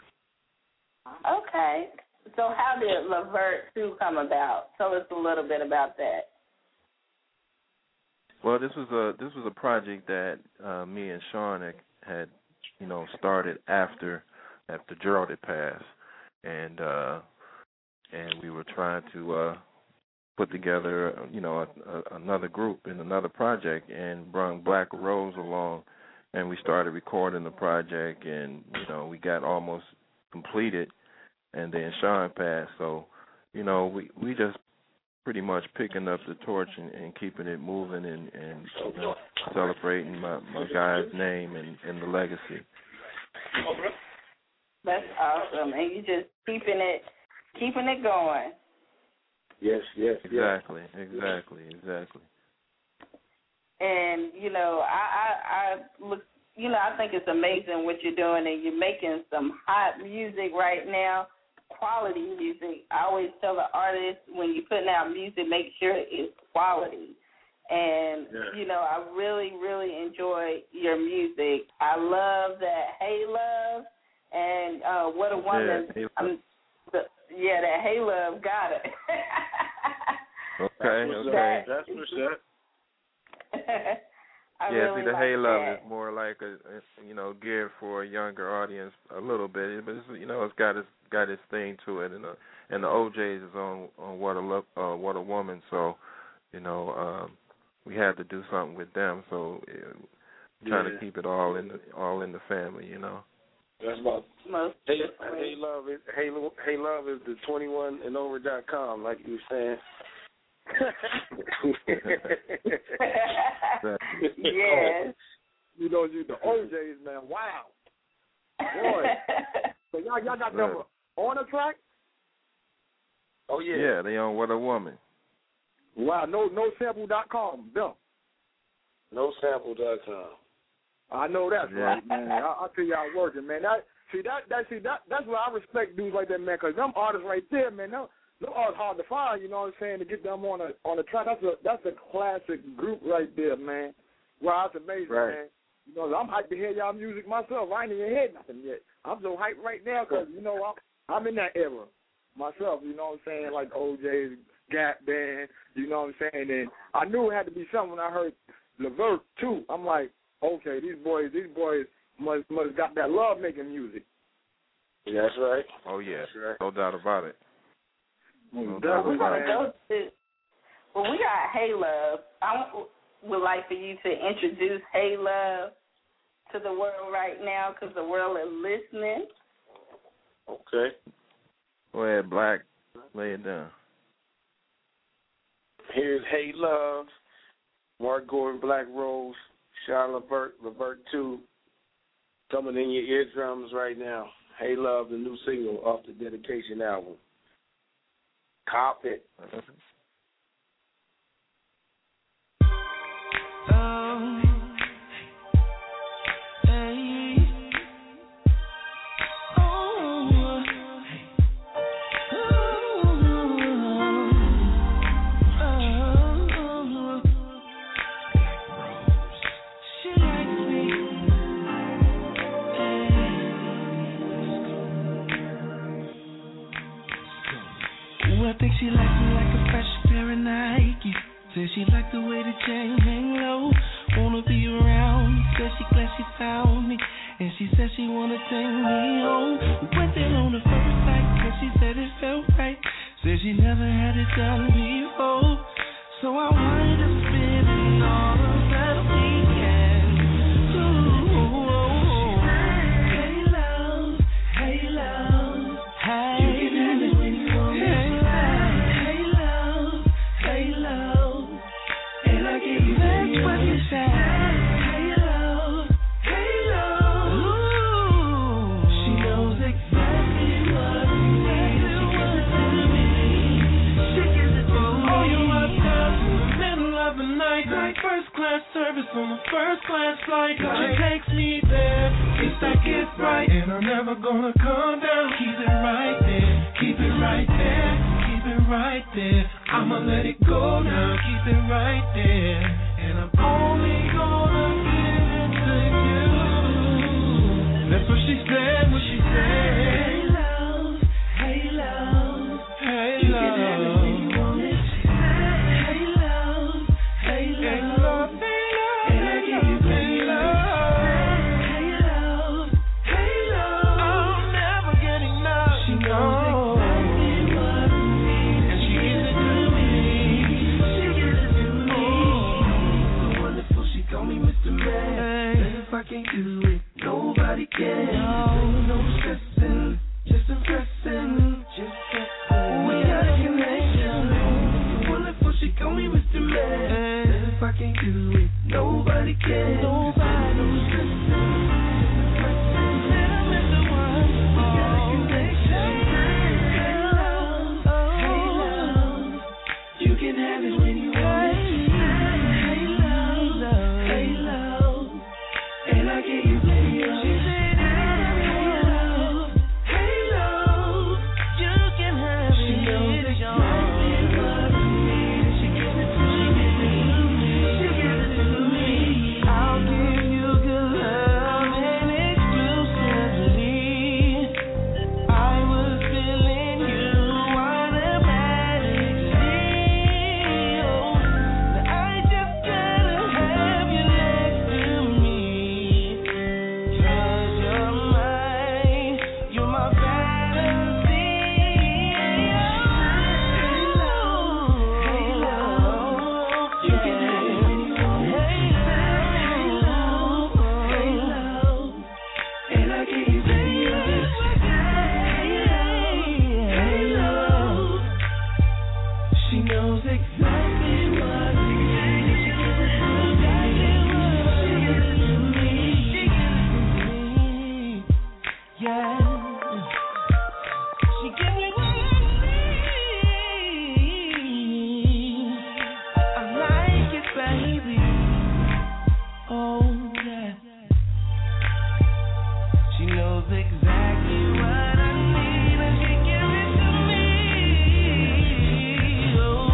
Okay, so how did Levert two come about? Tell us a little bit about that. Well, this was a this was a project that uh, me and Sean had, had, you know, started after after Gerald had passed, and uh, and we were trying to uh, put together, you know, a, a, another group in another project, and brought Black Rose along, and we started recording the project, and you know, we got almost completed, and then Sean passed, so you know, we we just pretty much picking up the torch and, and keeping it moving and, and you know, celebrating my, my guy's name and, and the legacy. That's awesome, and you just keeping it, keeping it going. Yes, yes, exactly, yes. exactly, exactly. And you know, I, I, I look, you know, I think it's amazing what you're doing, and you're making some hot music right now. Quality music. I always tell the artists, when you're putting out music, make sure it's quality. And, yeah. you know, I really, really enjoy your music. I love that Hey Love and uh, What a Woman. Yeah, um, the, yeah, that Hey Love, got it. okay, That's okay. That, that's what's up. I yeah, really see, the like Hey Love that. is more like a, a, you know, geared for a younger audience a little bit, but it's, you know, it's got its got its thing to it, and the and the O Js is on on What a Lo- uh, What a Woman, so you know, um, we had to do something with them, so uh, trying yeah. to keep it all in the all in the family, you know. That's about most hey, hey Love is hey Hey Love is the twenty-one and over dot com, like you were saying. Yes. You know, you the O Js, man. Wow. Boy. So y'all, y'all got them on the track? Oh yeah. Yeah, they on What a Woman. Wow. No, no sample dot com. Them. no sample dot com. I know that's yeah. right, man. I, I see y'all working, man. That see that that see that that's why I respect dudes like that, man. Cause them artists right there, man. Them, them artists hard to find. You know what I'm saying? To get them on a on the track, that's a that's a classic group right there, man. Wow, that's amazing, right. man. You know, I'm hyped to hear y'all music myself. I ain't even heard nothing yet. I'm so hyped right now because, you know, I'm, I'm in that era myself, you know what I'm saying, like O J's, Gap Band, you know what I'm saying, and I knew it had to be something when I heard Levert too. I'm like, okay, these boys, these boys must must got that love making music. Yeah, that's right. Oh, yeah, that's right. No doubt about it. No No doubt doubt about it. Go to, well, we got Hey Love. I would like for you to introduce Hey Love to the world right now because the world is listening. Okay. Go ahead, Black. Lay it down. Here's Hey Love, Mark Gordon, Black Rose, Sean Levert, Levert two, coming in your eardrums right now. Hey Love, the new single off the Dedication album. Cop it. Oh, hey, oh, oh, oh, she likes me. Ooh, I think she likes me like a fresh pair of Nikes. Says she like the way the chain hang low. Wanna be around, say said she glad she found me. And she said she wanna take me home. We went there on the first night, and she said it felt right. Said she never had it done before. So I wanted to spend all of that weekend. Ooh, hey love, hey love, hey. You can have it when you want it. Hey love, hey love, and I give you that's what you say. Hey love, hey love. Ooh, she knows exactly what you need. She gives it to me. She gives it to me. Oh, you up there in the middle of the night, like first class service on the first class flight. Cause she takes me there. If I get right, and I'm never gonna come down. Keep it right there, keep it right there, keep it right there. I'ma let it go now. Keep it right there, and I'm only gonna give it to you. That's what she said. What she said. Hey love, hey love, hey you love. Can have it when you want it. She said, hey love, hey love, hey love, and I give you hey love, hey love, hey love. I'm never getting enough. She knows exactly what I need, and she gives it to me. She gives it to me. So wonderful, she call me Mister Man. And if I can't do it, nobody can. No, no stressing, just impressing, just stressing. We got a connection. So wonderful, she call me Mister Man. And if I can't do it, nobody can. Nobody, no stressing, just impressing. Little Mister One, we got a connection. Hey love, hey love, you can have it when you want it. Hey love, hey love, and I give you hey love. She said, hey love, hey love, you can have it. She knows exactly what I need, and she gives it to me. She gives it to me. I'll give you good love and exclusively. I was feeling you automatically. Oh, now I just gotta have you next to me. 'Cause you're mine, you're my fantasy. Hey love, hey love, you can have it when you want it. Hey love, hey love, and I give you hey love. Hey love, she knows exactly what I need. She gives it to me. She gives it to me. She gives it to me. Yeah. She gives me what I need. I like it, baby. Oh yeah. She knows exactly what I need, and she gives it to me. Oh.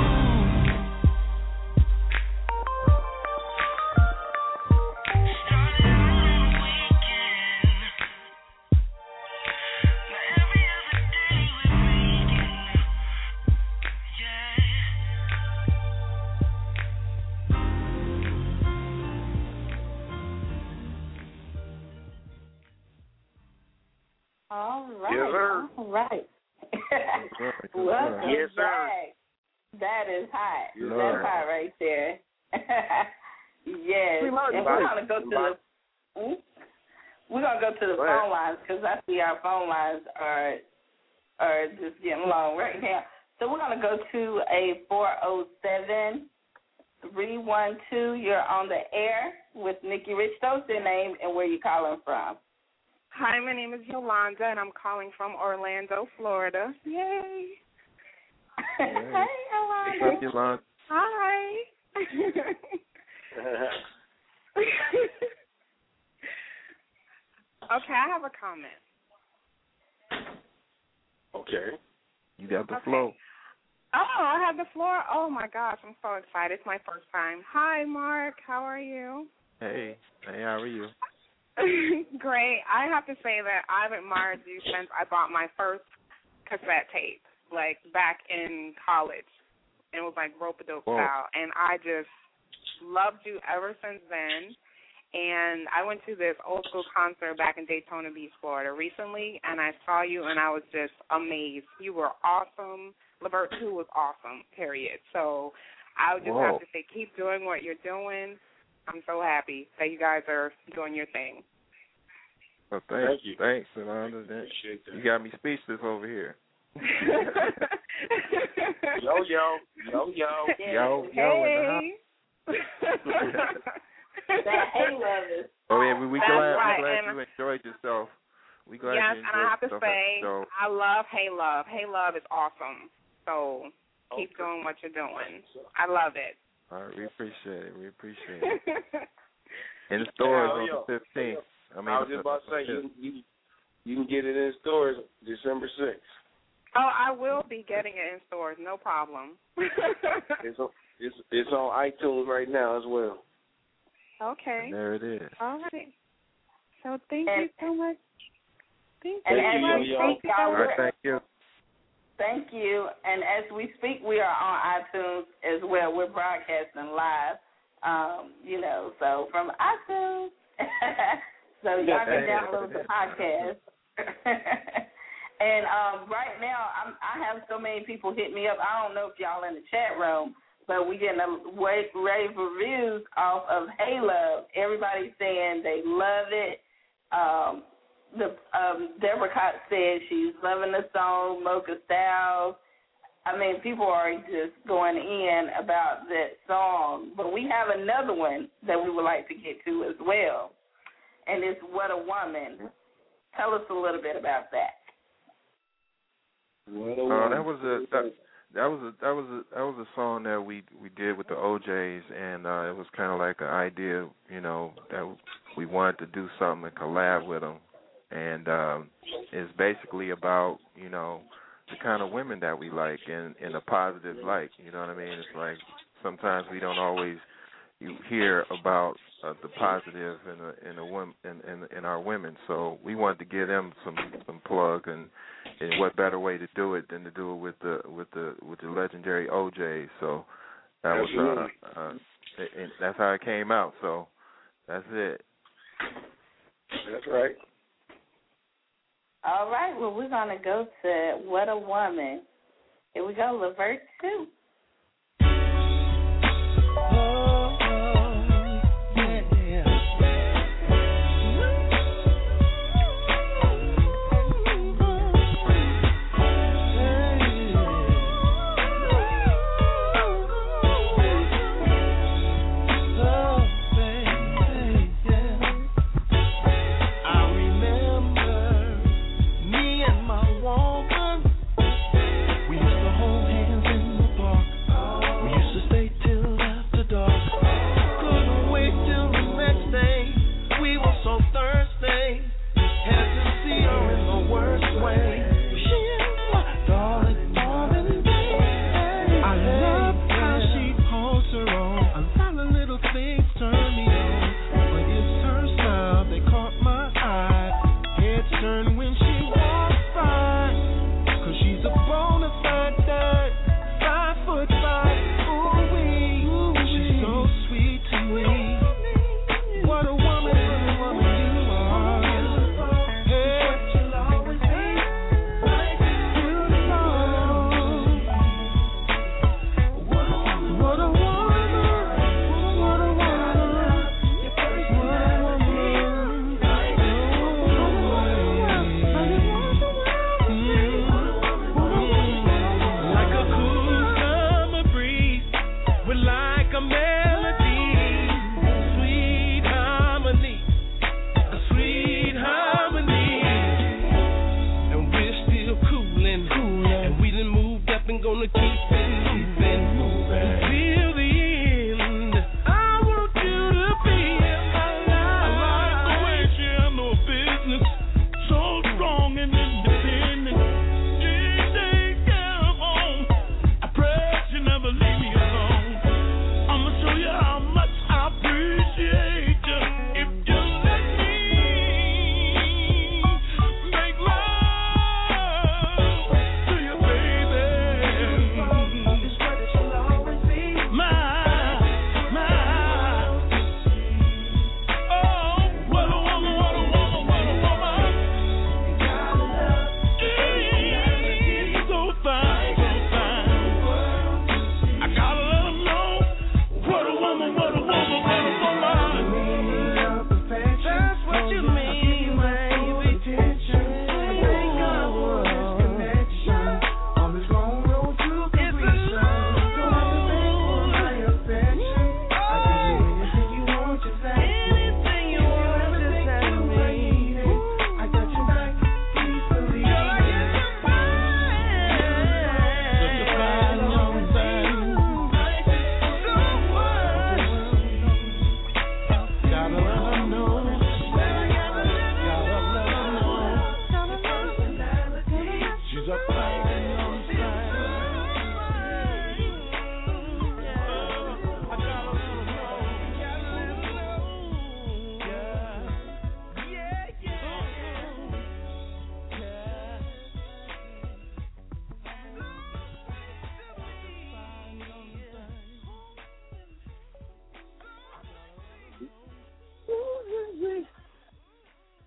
All right. Yes, sir. All right. Good Welcome Yes, sir. back. That is hot. Yes, That's sir. hot right there. Yes. We love you, And we're buddy. gonna go to the hmm? we're gonna go to the Go ahead. phone lines because I see our phone lines are are just getting long right now. So we're gonna go to a four oh seven, three one two. You're on the air with Nikki Rich. Those their name and where you calling from. Hi, my name is Yolanda, and I'm calling from Orlando, Florida. Yay! Hey, Hey, Yolanda. What's up, Yolanda? Hi. Okay, I have a comment. Okay. You got the Okay. flow. Oh, I have the floor. Oh my gosh, I'm so excited. It's my first time. Hi, Mark. How are you? Hey, hey, how are you? Great. I have to say that I've admired you since I bought my first cassette tape, like back in college. It was like Rope-a-Dope Whoa. style, and I just loved you ever since then. And and I went to this old school concert back in Daytona Beach, Florida recently, and I saw you, and I was just amazed. You were awesome. Levert two was awesome, period. So I would just Whoa. have to say keep doing what you're doing. I'm so happy that you guys are doing your thing. Well, thanks, Thank you. Thanks, Yolanda. Appreciate that. You got me speechless over here. Yo, yo, yo, yo. Yo, yo, in the house. That hey love is. Oh, yeah, we, we That's glad, right, we glad and- you enjoyed yourself. We glad yes, you and enjoyed I have to yourself say, at the show. I love Hey Love. Hey Love is awesome. So keep Okay. doing what you're doing. I love it. All right, we appreciate it. We appreciate it. In the stores Yo, on yo. the fifteenth. I mean, I was just about to say, you, you, you can get it in stores December sixth. Oh, I will be getting it in stores, no problem. It's on, it's, it's on iTunes right now as well. Okay. There it is. All right. So thank And- you so much. Thank And you. as you, we yo, yo. speak, All y'all, right, thank you. thank you. And as we speak, we are on iTunes as well. We're broadcasting live. Um, you know, so from iTunes. So y'all can download the podcast. And um, right now, I'm, I have so many people hit me up. I don't know if y'all in the chat room, but we getting a wave, rave reviews off of Hey Love. Everybody's saying they love it. Um, the um, Deborah Cox said she's loving the song, Mocha Styles. I mean, people are just going in about that song. But we have another one that we would like to get to as well, and it's What a Woman. Tell us a little bit about that. What a Uh, woman. that was a that, that was a that was a that was a song that we we did with the O Js, and uh, it was kind of like an idea, you know, that we wanted to do something and collab with them, and um, it's basically about, you know, the kind of women that we like in in a positive light. You know what I mean? It's like sometimes we don't always you hear about uh, the positive in a, in a woman in, in in our women. So we wanted to give them some some plug, and and what better way to do it than to do it with the with the with the legendary O J. So that was uh, uh and that's how it came out. So that's it. That's right. All right, well, we're going to go to What a Woman. Here we go, Levert two. Me and my woman, we used to hold hands in the park.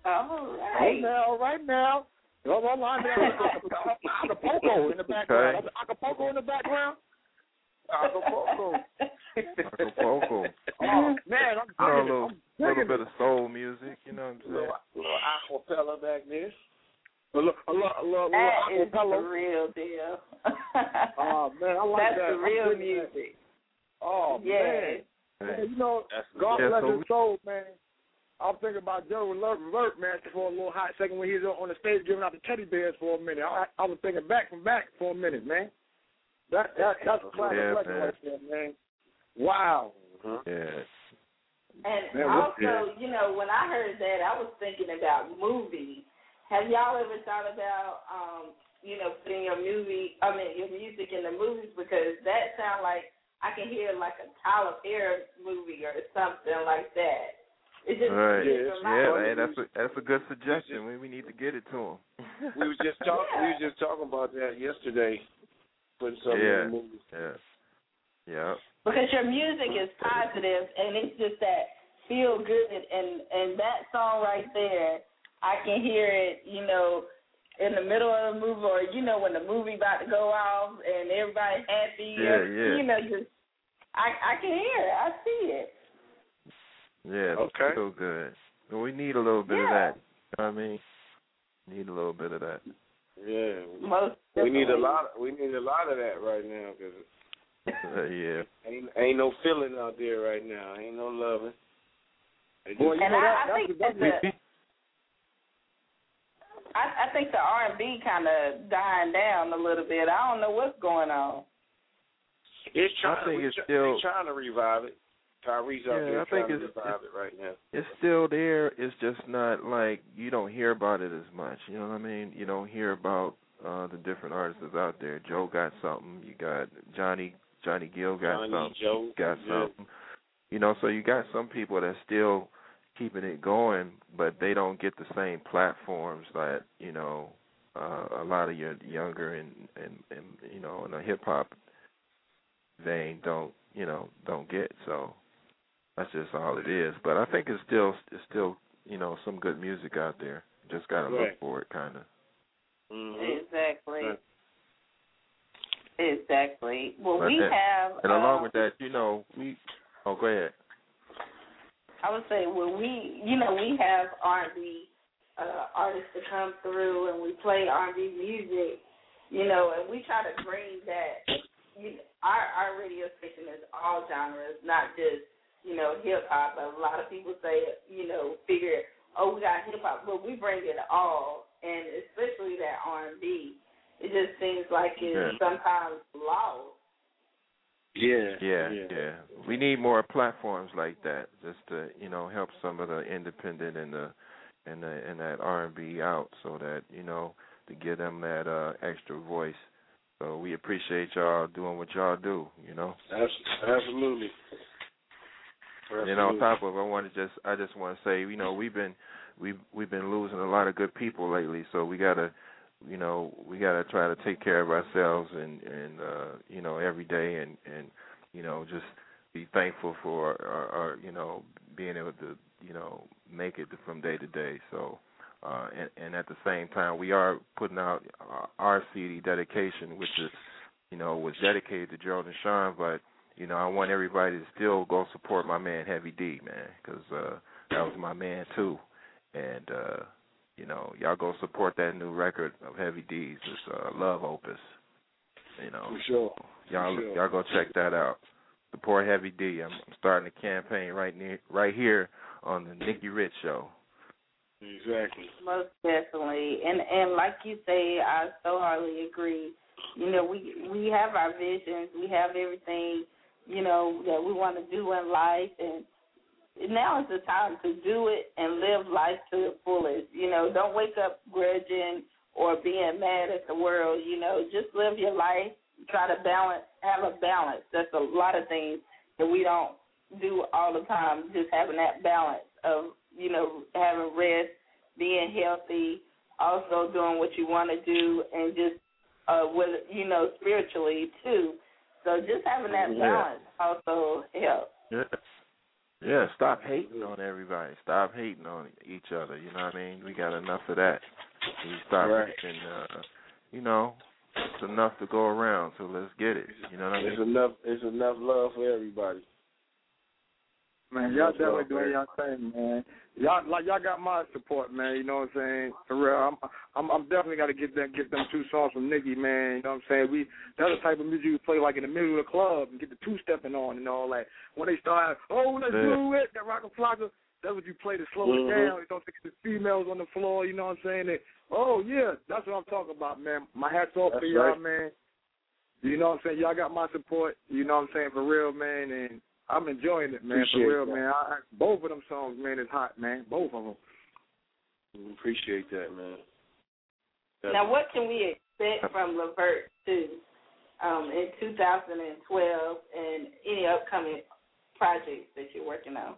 All right. Hey now, all right now. Well, well, I'm Acapulco in the background. Okay. Acapulco in the background. Acapulco. Acapulco. Oh man, I'm You know, a digging it. little, I'm little digging bit it. of soul music, you know what I'm A saying? little, little acapella back there. A little, a little, a little, That little is the acapella. real deal. Oh man, I like That's that. the real I'm digging that. music. Oh Yeah. man. Man, you know, That's God yeah, bless so his we- soul, man. I'm thinking about Joe Levert, man, for a little hot second when he was on the stage giving out the teddy bears for a minute. I, I was thinking back from back for a minute, man. That that that's a classic Yeah, record man. right there, man. Wow. Yeah. And Man, what- also, you know, when I heard that, I was thinking about movies. Have y'all ever thought about, um, you know, putting your movie, I mean, your music in the movies? Because that sounds like I can hear like a Tyler Perry movie or something like that. It just, Right. it Yeah, just yeah reminds hey, me. that's a that's a good suggestion. We we need to get it to him. We was just talking. We was just talking about that yesterday. Putting something Yeah. in the movie. Yeah. Yeah. Because your music is positive and it's just that feel good, and and that song right there, I can hear it, you know, in the middle of the movie, or you know when the movie about to go off and everybody's happy. Yeah, or, yeah. You know, just I I can hear it. I see it. Yeah. Okay. So good. But we need a little bit of Yeah. that. You know what I mean? Need a little bit of that. Yeah. Most We need a definitely. lot. We need a lot of that right now because Uh, yeah. ain't ain't no feeling out there right now. Ain't no loving. They just- Boy, you And know I, that, I that's, think that's, that the I, I think the R and B kind of dying down a little bit. I don't know what's going on. It's I trying. think we it's try- still- they trying to revive it. Tyree's out Yeah, there I trying think to it's- revive it right now. It's still there. It's just not like you don't hear about it as much. You know what I mean? You don't hear about uh the different artists that's out there. Joe got something. You got Johnny Johnny Gill got Johnny, something. Joe, got yeah. something. You know, so you got some people that still keeping it going, but they don't get the same platforms that you know uh, a lot of your younger and and, and you know in the hip hop vein don't you know don't get. So that's just all it is. But I think it's still it's still you know some good music out there. Just gotta Right. look for it, kind of. Mm-hmm. Exactly. Right. Exactly. Well, But we that- have. And along um, with that, you know, we. Oh, go ahead. I would say, well, we, you know, we have R and B uh, artists to come through, and we play R and B music, you know, and we try to bring that. You know, our our radio station is all genres, not just you know hip hop. A lot of people say, you know, figure, oh, we got hip hop, but we bring it all, and especially that R and B. It just seems like it's Yeah. sometimes lost. Yeah. Yeah, yeah. We need more platforms like that, just to you know help some of the independent and the and the and that R and B out, so that you know to give them that uh, extra voice. So we appreciate y'all doing what y'all do. You know. Absolutely. And on top of it, I want to just I just want to say, you know, we've been we've we've been losing a lot of good people lately, so we gotta, you know, we gotta try to take care of ourselves and and uh, you know every day and and you know just be thankful for our, our you know being able to you know make it from day to day. So. Uh, and, and at the same time, we are putting out our C D dedication, which is, you know, was dedicated to Gerald and Sean. But you know, I want everybody to still go support my man Heavy D, man, because uh, that was my man too. And uh, you know, y'all go support that new record of Heavy D's. It's uh, Love Opus. You know, for sure. Y'all, for sure. y'all go check that out. Support Heavy D. I'm, I'm starting a campaign right near, right here on the Nikki Rich Show. Exactly. Most definitely, and and like you say, I so hardly agree. You know, we we have our visions, we have everything, you know, that we want to do in life, and now is the time to do it and live life to the fullest. You know, don't wake up grudging or being mad at the world. You know, just live your life. Try to balance, have a balance. That's a lot of things that we don't do all the time. Just having that balance of, you know, having rest, being healthy, also doing what you want to do, and just, uh, with, you know, spiritually, too. So just having that balance Yeah. also helps. Yeah. Yeah, stop hating on everybody. Stop hating on each other. You know what I mean? We got enough of that. We stop right. and uh, you know, it's enough to go around. So let's get it. You know what I mean? It's enough. It's enough love for everybody. Man, y'all definitely doing y'all thing, man. Y'all like y'all got my support, man. You know what I'm saying? For real, I'm I'm, I'm definitely got to get them get them two songs from Nikki, man. You know what I'm saying? We that's the type of music you play like in the middle of the club and get the two stepping on and all that. When they start, oh let's yeah. do it, that Rocka Flocka. That's what you play to slow mm-hmm. it down. You don't think the females on the floor. You know what I'm saying? That, oh yeah, that's what I'm talking about, man. My hats off that's to y'all, right. man. You know what I'm saying? Y'all got my support. You know what I'm saying? For real, man. And I'm enjoying it, man. Appreciate for real, that. man. I, both of them songs, man, is hot, man. Both of them. Appreciate that, man. That's now, what can we expect from Levert two um, in two thousand twelve and any upcoming projects that you're working on?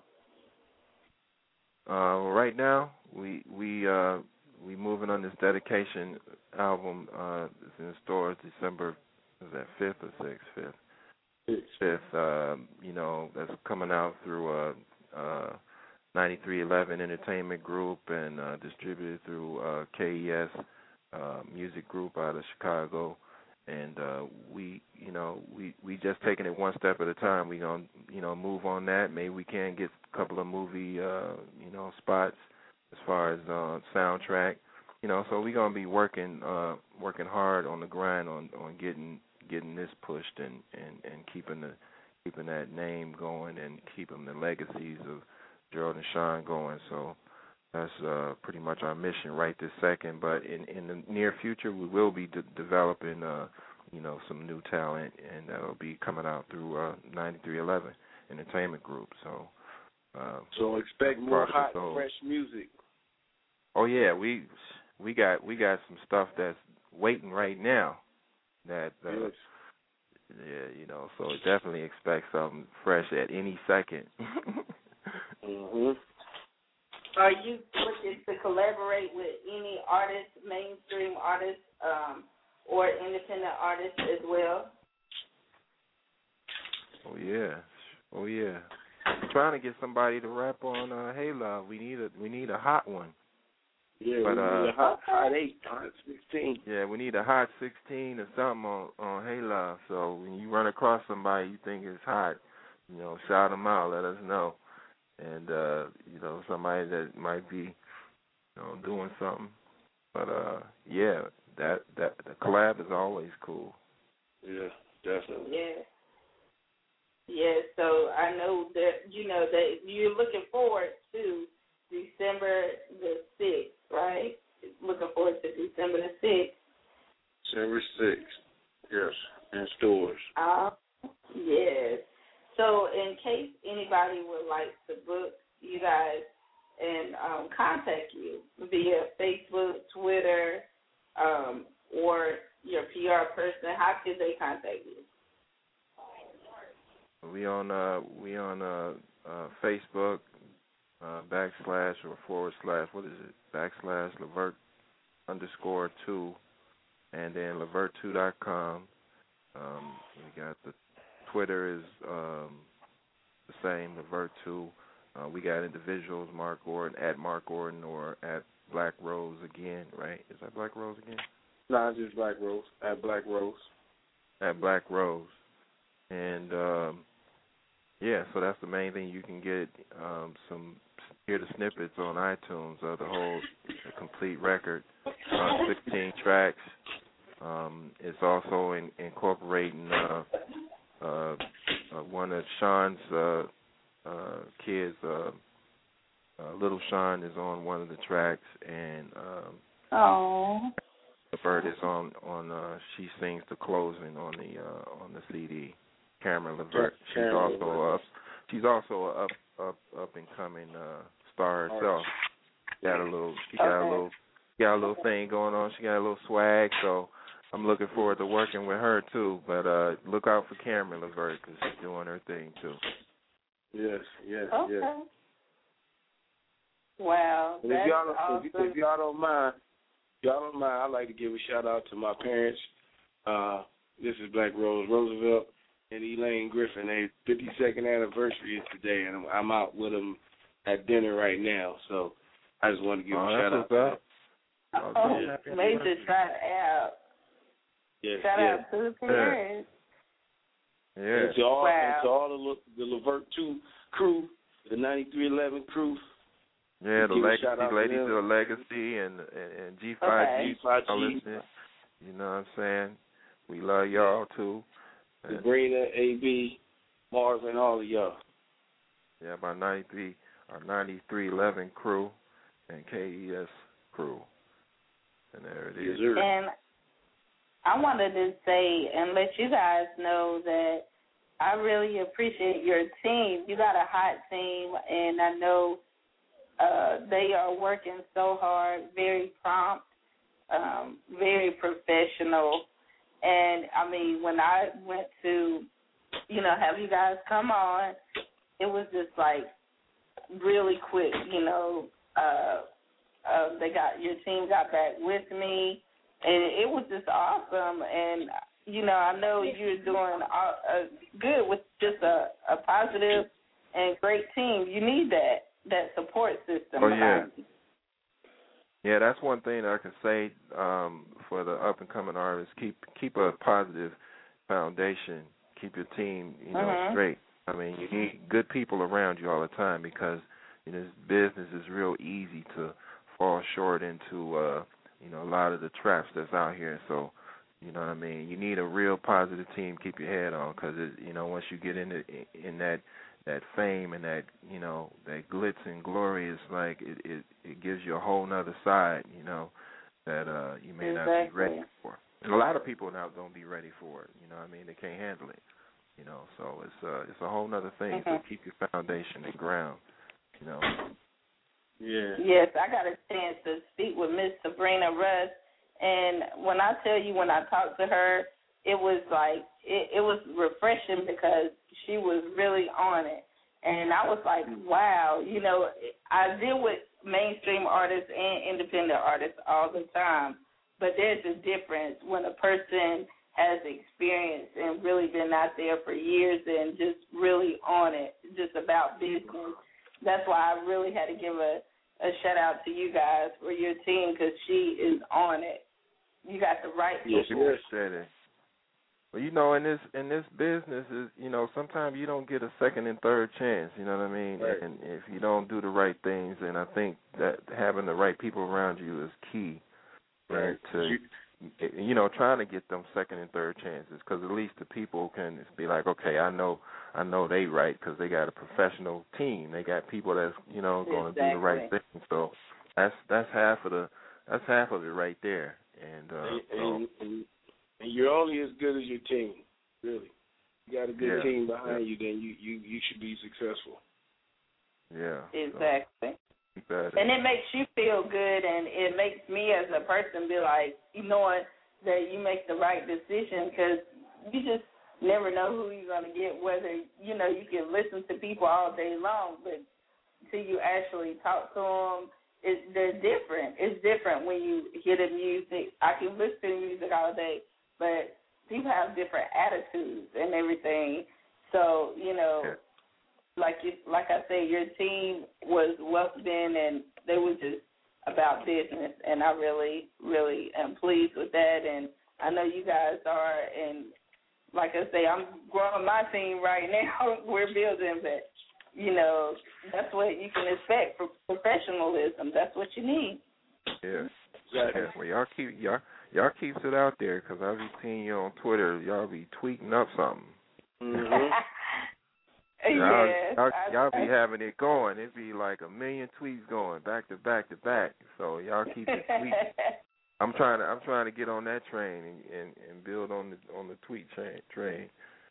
Uh, right now, we we uh, we moving on this dedication album. Uh, it's in stores December. Is that fifth or sixth? Fifth. Fifth, uh, you know, that's coming out through uh, uh, ninety-three eleven Entertainment Group and uh, distributed through uh, K E S uh, Music Group out of Chicago. And uh, we, you know, we we just taking it one step at a time. We gonna, you know, move on that. Maybe we can get a couple of movie, uh, you know, spots as far as uh, soundtrack. You know, so we gonna be working uh, working hard on the grind on on getting. getting this pushed and, and, and keeping the keeping that name going and keeping the legacies of Gerald and Sean going. So that's uh, pretty much our mission right this second. But in, in the near future, we will be de- developing, uh, you know, some new talent, and that'll be coming out through uh, ninety-three eleven Entertainment Group. So uh, so expect more hot, and fresh music. Oh yeah, we we got we got some stuff that's waiting right now. That uh, yes. yeah, you know, so definitely expect something fresh at any second. mm-hmm. Are you looking to collaborate with any artists, mainstream artists, um, or independent artists as well? Oh yeah, oh yeah. I'm trying to get somebody to rap on uh, Hey Love. We need a we need a hot one. Yeah, but, we uh, need a hot, hot eight, hot sixteen. Yeah, we need a hot sixteen or something on, on Hey Love. So when you run across somebody you think is hot, you know, shout them out, let us know. And, uh, you know, somebody that might be, you know, doing something. But, uh, yeah, that, that the collab is always cool. Yeah, definitely. Yeah. Yeah, so I know that, you know, that you're looking forward to December the sixth, right? Looking forward to December the sixth. December sixth, yes, in stores. Uh, yes. So in case anybody would like to book you guys and um, contact you via Facebook, Twitter, um, or your P R person, how could they contact you? We on uh, we on uh, uh, Facebook. Uh, backslash or forward slash, what is it? Backslash Levert underscore two, and then Levert two dot com. Um, we got the Twitter is um, the same, Levert two. Uh, we got individuals, Mark Gordon, at Mark Gordon, or at Black Rose again, right? Is that Black Rose again? No, just Black Rose, at Black Rose. At Black Rose. And, um, yeah, so that's the main thing. You can get um, some hear the snippets on iTunes of the whole the complete record, uh, sixteen tracks. Um, it's also in, incorporating uh, uh, uh, one of Sean's uh, uh, kids. Uh, uh, Little Sean is on one of the tracks, and um, oh, the bird is on on. Uh, she sings the closing on the uh, on the C D. Cameron Levert. She's also up. She's also a up up up and coming uh, star herself. Got a little. She got a little. Got a little thing going on. She got a little swag. So I'm looking forward to working with her too. But uh, look out for Cameron Levert because she's doing her thing too. Yes. Yes. Okay. Yes. Wow. And if y'all don't, awesome. if, if y'all don't mind, y'all don't mind, I'd like to give a shout out to my parents. Uh, this is Black Rose Roosevelt. and Elaine Griffin. Their fifty-second anniversary is today, and I'm, I'm out with them at dinner right now. So I just want to give oh, a shout out to them. Oh, oh major shout out. Yes, shout yes. out to the parents. Yeah. And to all, wow. and to all the, Le- the Levert two crew, the ninety-three eleven crew. Yeah, the legacy, ladies to of the legacy, and and, and G five G. Okay. You know what I'm saying? We love y'all too. Sabrina, A B, Marvin, all of y'all. Yeah, my ninety-three, our ninety-three eleven crew, and K E S crew, and there it is. And I wanted to say and let you guys know that I really appreciate your team. You got a hot team, and I know uh, they are working so hard, very prompt, um, very professional. And, I mean, when I went to, you know, have you guys come on, it was just, like, really quick, you know. Uh, uh, they got your team got back with me, and it was just awesome. And, you know, I know you're doing uh, good with just a, a positive and great team. You need that, that support system. Oh, yeah. Yeah, that's one thing that I can say um, for the up-and-coming artists. Keep keep a positive foundation. Keep your team, you know, uh-huh. straight. I mean, you need good people around you all the time because, you know, this business is real easy to fall short into, uh, you know, a lot of the traps that's out here. So, you know what I mean? You need a real positive team. Keep your head on because, you know, once you get in the, in that that fame and that, you know, that glitz and glory, is like it, it, it gives you a whole nother side, you know, that uh, you may exactly. not be ready for. And a lot of people now don't be ready for it. You know what I mean? They can't handle it. You know, so it's uh, it's a whole nother thing. Mm-hmm. So keep your foundation and ground. You know. Yeah. Yes, I got a chance to speak with Miss Sabrina Russ, and when I tell you, when I talked to her, it was like it, it was refreshing because she was really on it, and I was like, wow, you know, I deal with mainstream artists and independent artists all the time, but there's a difference when a person has experience and really been out there for years and just really on it, just about business. That's why I really had to give a, a shout-out to you guys for your team because she is on it. You got the right yes, people. Yes, steady. Well, you know, in this in this business, is you know, sometimes you don't get a second and third chance. You know what I mean? Right. And if you don't do the right things, then I think that having the right people around you is key. Right. To you know, trying to get them second and third chances, because at least the people can be like, okay, I know, I know they right because they got a professional team. They got people that's you know going to exactly. do the right thing. So that's that's half of the that's half of it right there. And, uh, and, so, and, and, and you're only as good as your team, really. You got a good yeah, team behind yeah. you, then you, you, you should be successful. Yeah. Exactly. So, and it makes you feel good, and it makes me as a person be like, you knowing that you make the right decision, because you just never know who you're going to get, whether, you know, you can listen to people all day long, but until you actually talk to them, It's, they're different. It's different when you hear the music. I can listen to music all day, but people have different attitudes and everything. So, you know, yeah. like you, like I said, your team was welcoming and they were just about business, and I really, really am pleased with that. And I know you guys are, and like I say, I'm growing my team right now. We're building, but you know, that's what you can expect for professionalism. That's what you need. Yeah. Yeah. Well, y'all keep y'all y'all keeps it out there, because I be seeing you on Twitter. Y'all be tweeting up something. Mm-hmm. y'all, yes, y'all, I, y'all be I, having it going. It be like a million tweets going back to back to back. So y'all keep it tweeting. I'm trying to I'm trying to get on that train and, and, and build on the on the tweet train. train.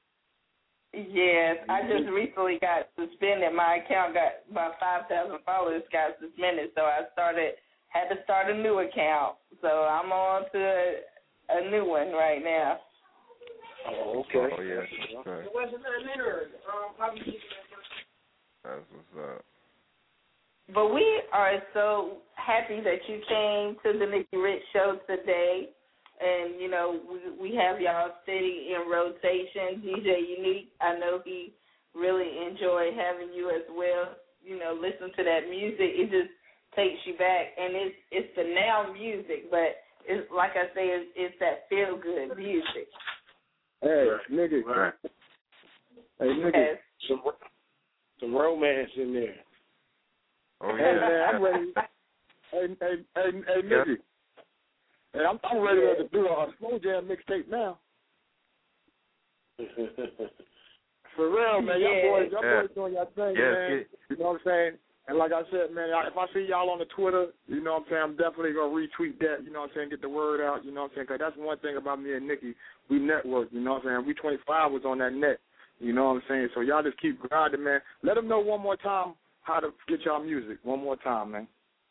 Yes, I just recently got suspended. My account got about five thousand followers got suspended, so I started had to start a new account. So I'm on to a, a new one right now. Oh, okay. Oh yeah, that's right. It wasn't a mirror. Um, probably. That's what's up. But we are so happy that you came to the Nikki Rich Show today. and you know we we have y'all steady in rotation. D J Unique, I know he really enjoyed having you as well. You know, listen to that music; it just takes you back, and it's it's the now music, but it's like I say, it's, it's that feel good music. Hey, nigga. Right. Hey, nigga. Yes. Some, some romance in there. Oh, Hey, yeah. man, I'm ready. Hey, hey, hey, hey, nigga. Hey, I'm, I'm ready Yeah. to do a slow jam mixtape now. For real, man. Y'all Yeah. boys, y'all Yeah. boys doing your thing, Yes, man. it- You know what I'm saying? And like I said, man, if I see y'all on the Twitter, you know what I'm saying, I'm definitely going to retweet that, you know what I'm saying, get the word out, you know what I'm saying, because that's one thing about me and Nikki. We network, you know what I'm saying. We twenty-five was on that net, you know what I'm saying. So y'all just keep grinding, man. Let them know one more time how to get y'all music. One more time, man.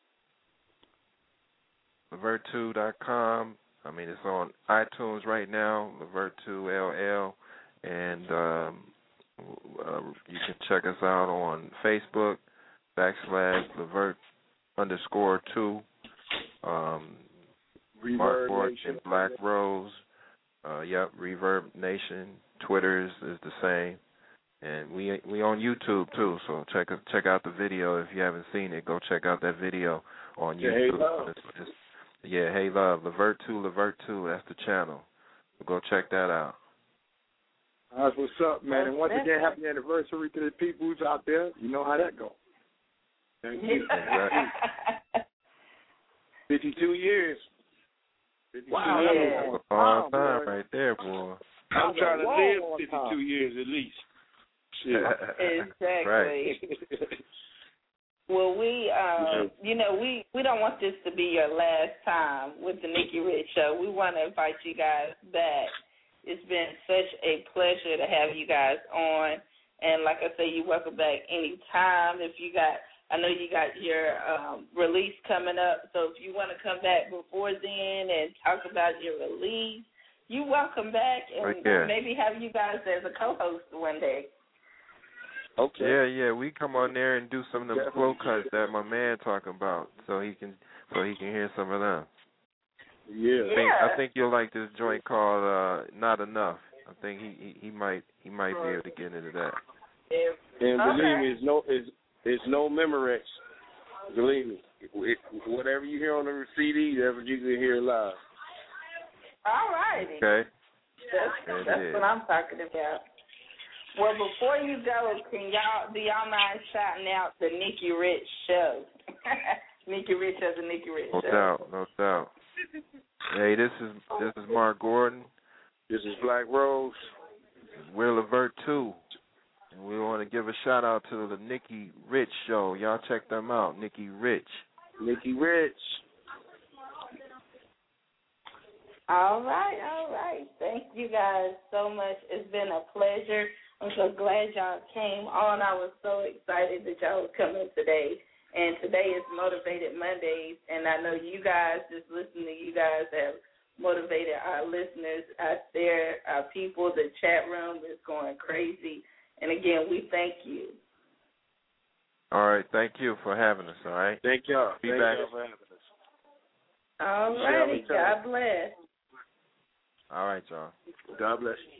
Levert two dot com. I mean, it's on iTunes right now, Levert two L L, and um, uh, you can check us out on Facebook, backslash Levert underscore two, um, Mark Reverb Gordon Nation. and Black Rose. Uh, yep, Reverb Nation. Twitter is, is the same, and we we on YouTube too. So check check out the video if you haven't seen it. Go check out that video on Yeah, Hey YouTube. Love. It's, it's, yeah, Hey Love, Levert two, Levert two. That's the channel. Go check that out. That's what's up, man. And once again, happy anniversary to the people who's out there. You know how that goes. Thank you. Exactly. fifty-two years. fifty-two Wow, years. that's That's a long a long time, time boy. right there, boy. I'm That's trying a to long, live long fifty-two time. years at least. Shit. Exactly. Right. Well, we, uh, you know, we, we don't want this to be your last time with the Nikki Rich Show. We want to invite you guys back. It's been such a pleasure to have you guys on. And like I say, you're welcome back anytime. If you got, I know you got your um, release coming up, so if you want to come back before then and talk about your release, you're welcome back, and Okay. maybe have you guys as a co-host one day. Okay. Yeah, yeah, we come on there and do some of them Definitely. flow cuts that my man talking about, so he can so he can hear some of them. Yeah. I think, Yeah. I think you'll like this joint called uh, "Not Enough." I think he, he he might he might be able to get into that. If, And okay. believe me, it's no it's it's no Memorex. Believe me, it, whatever you hear on the C D, that's what you can hear live. All righty. Okay. That's, It that's is. what I'm talking about. Well, before you go, can y'all do y'all mind shouting out the Nikki Rich Show? Nikki Rich has a Nikki Rich No Show. doubt, no doubt. Hey, this is this is Mark Gordon. This is Black Rose. We're Levert two. And we want to give a shout out to the Nikki Rich Show. Y'all check them out, Nikki Rich. Nikki Rich. All right, all right. Thank you guys so much. It's been a pleasure. I'm so glad y'all came on. I was so excited that y'all were coming today. And today is Motivated Mondays, and I know you guys, just listening to you guys, have motivated our listeners out there, our people. The chat room is going crazy. And, again, we thank you. All right, thank you for having us, all right? Thank y'all. Be Thank back. y'all for having us. All righty. God bless. All right, y'all. God bless you.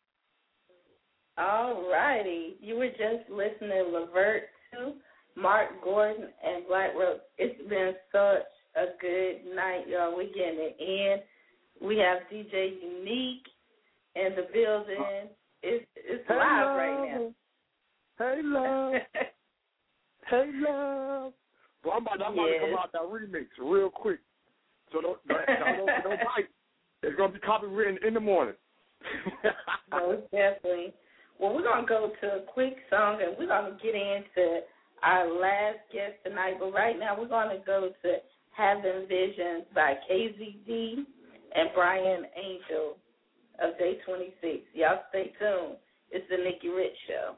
All righty. You were just listening to Levert two, Mark Gordon, and Black Rose. It's been such a good night, y'all. We're getting it in. We have D J Unique in the building. It's it's Hey, live love. right now. Hey, love. Hey, love. Well, I'm about, I'm about Yes. to come out that remix real quick. So don't, don't, don't, don't bite. It's going to be copywritten in the morning. Most definitely. Well, we're going to go to a quick song, and we're going to get into our last guest tonight. But right now, we're going to go to Having Visions by K Z D and Brian Angel of Day twenty-six. Y'all stay tuned. It's the Nikki Rich Show.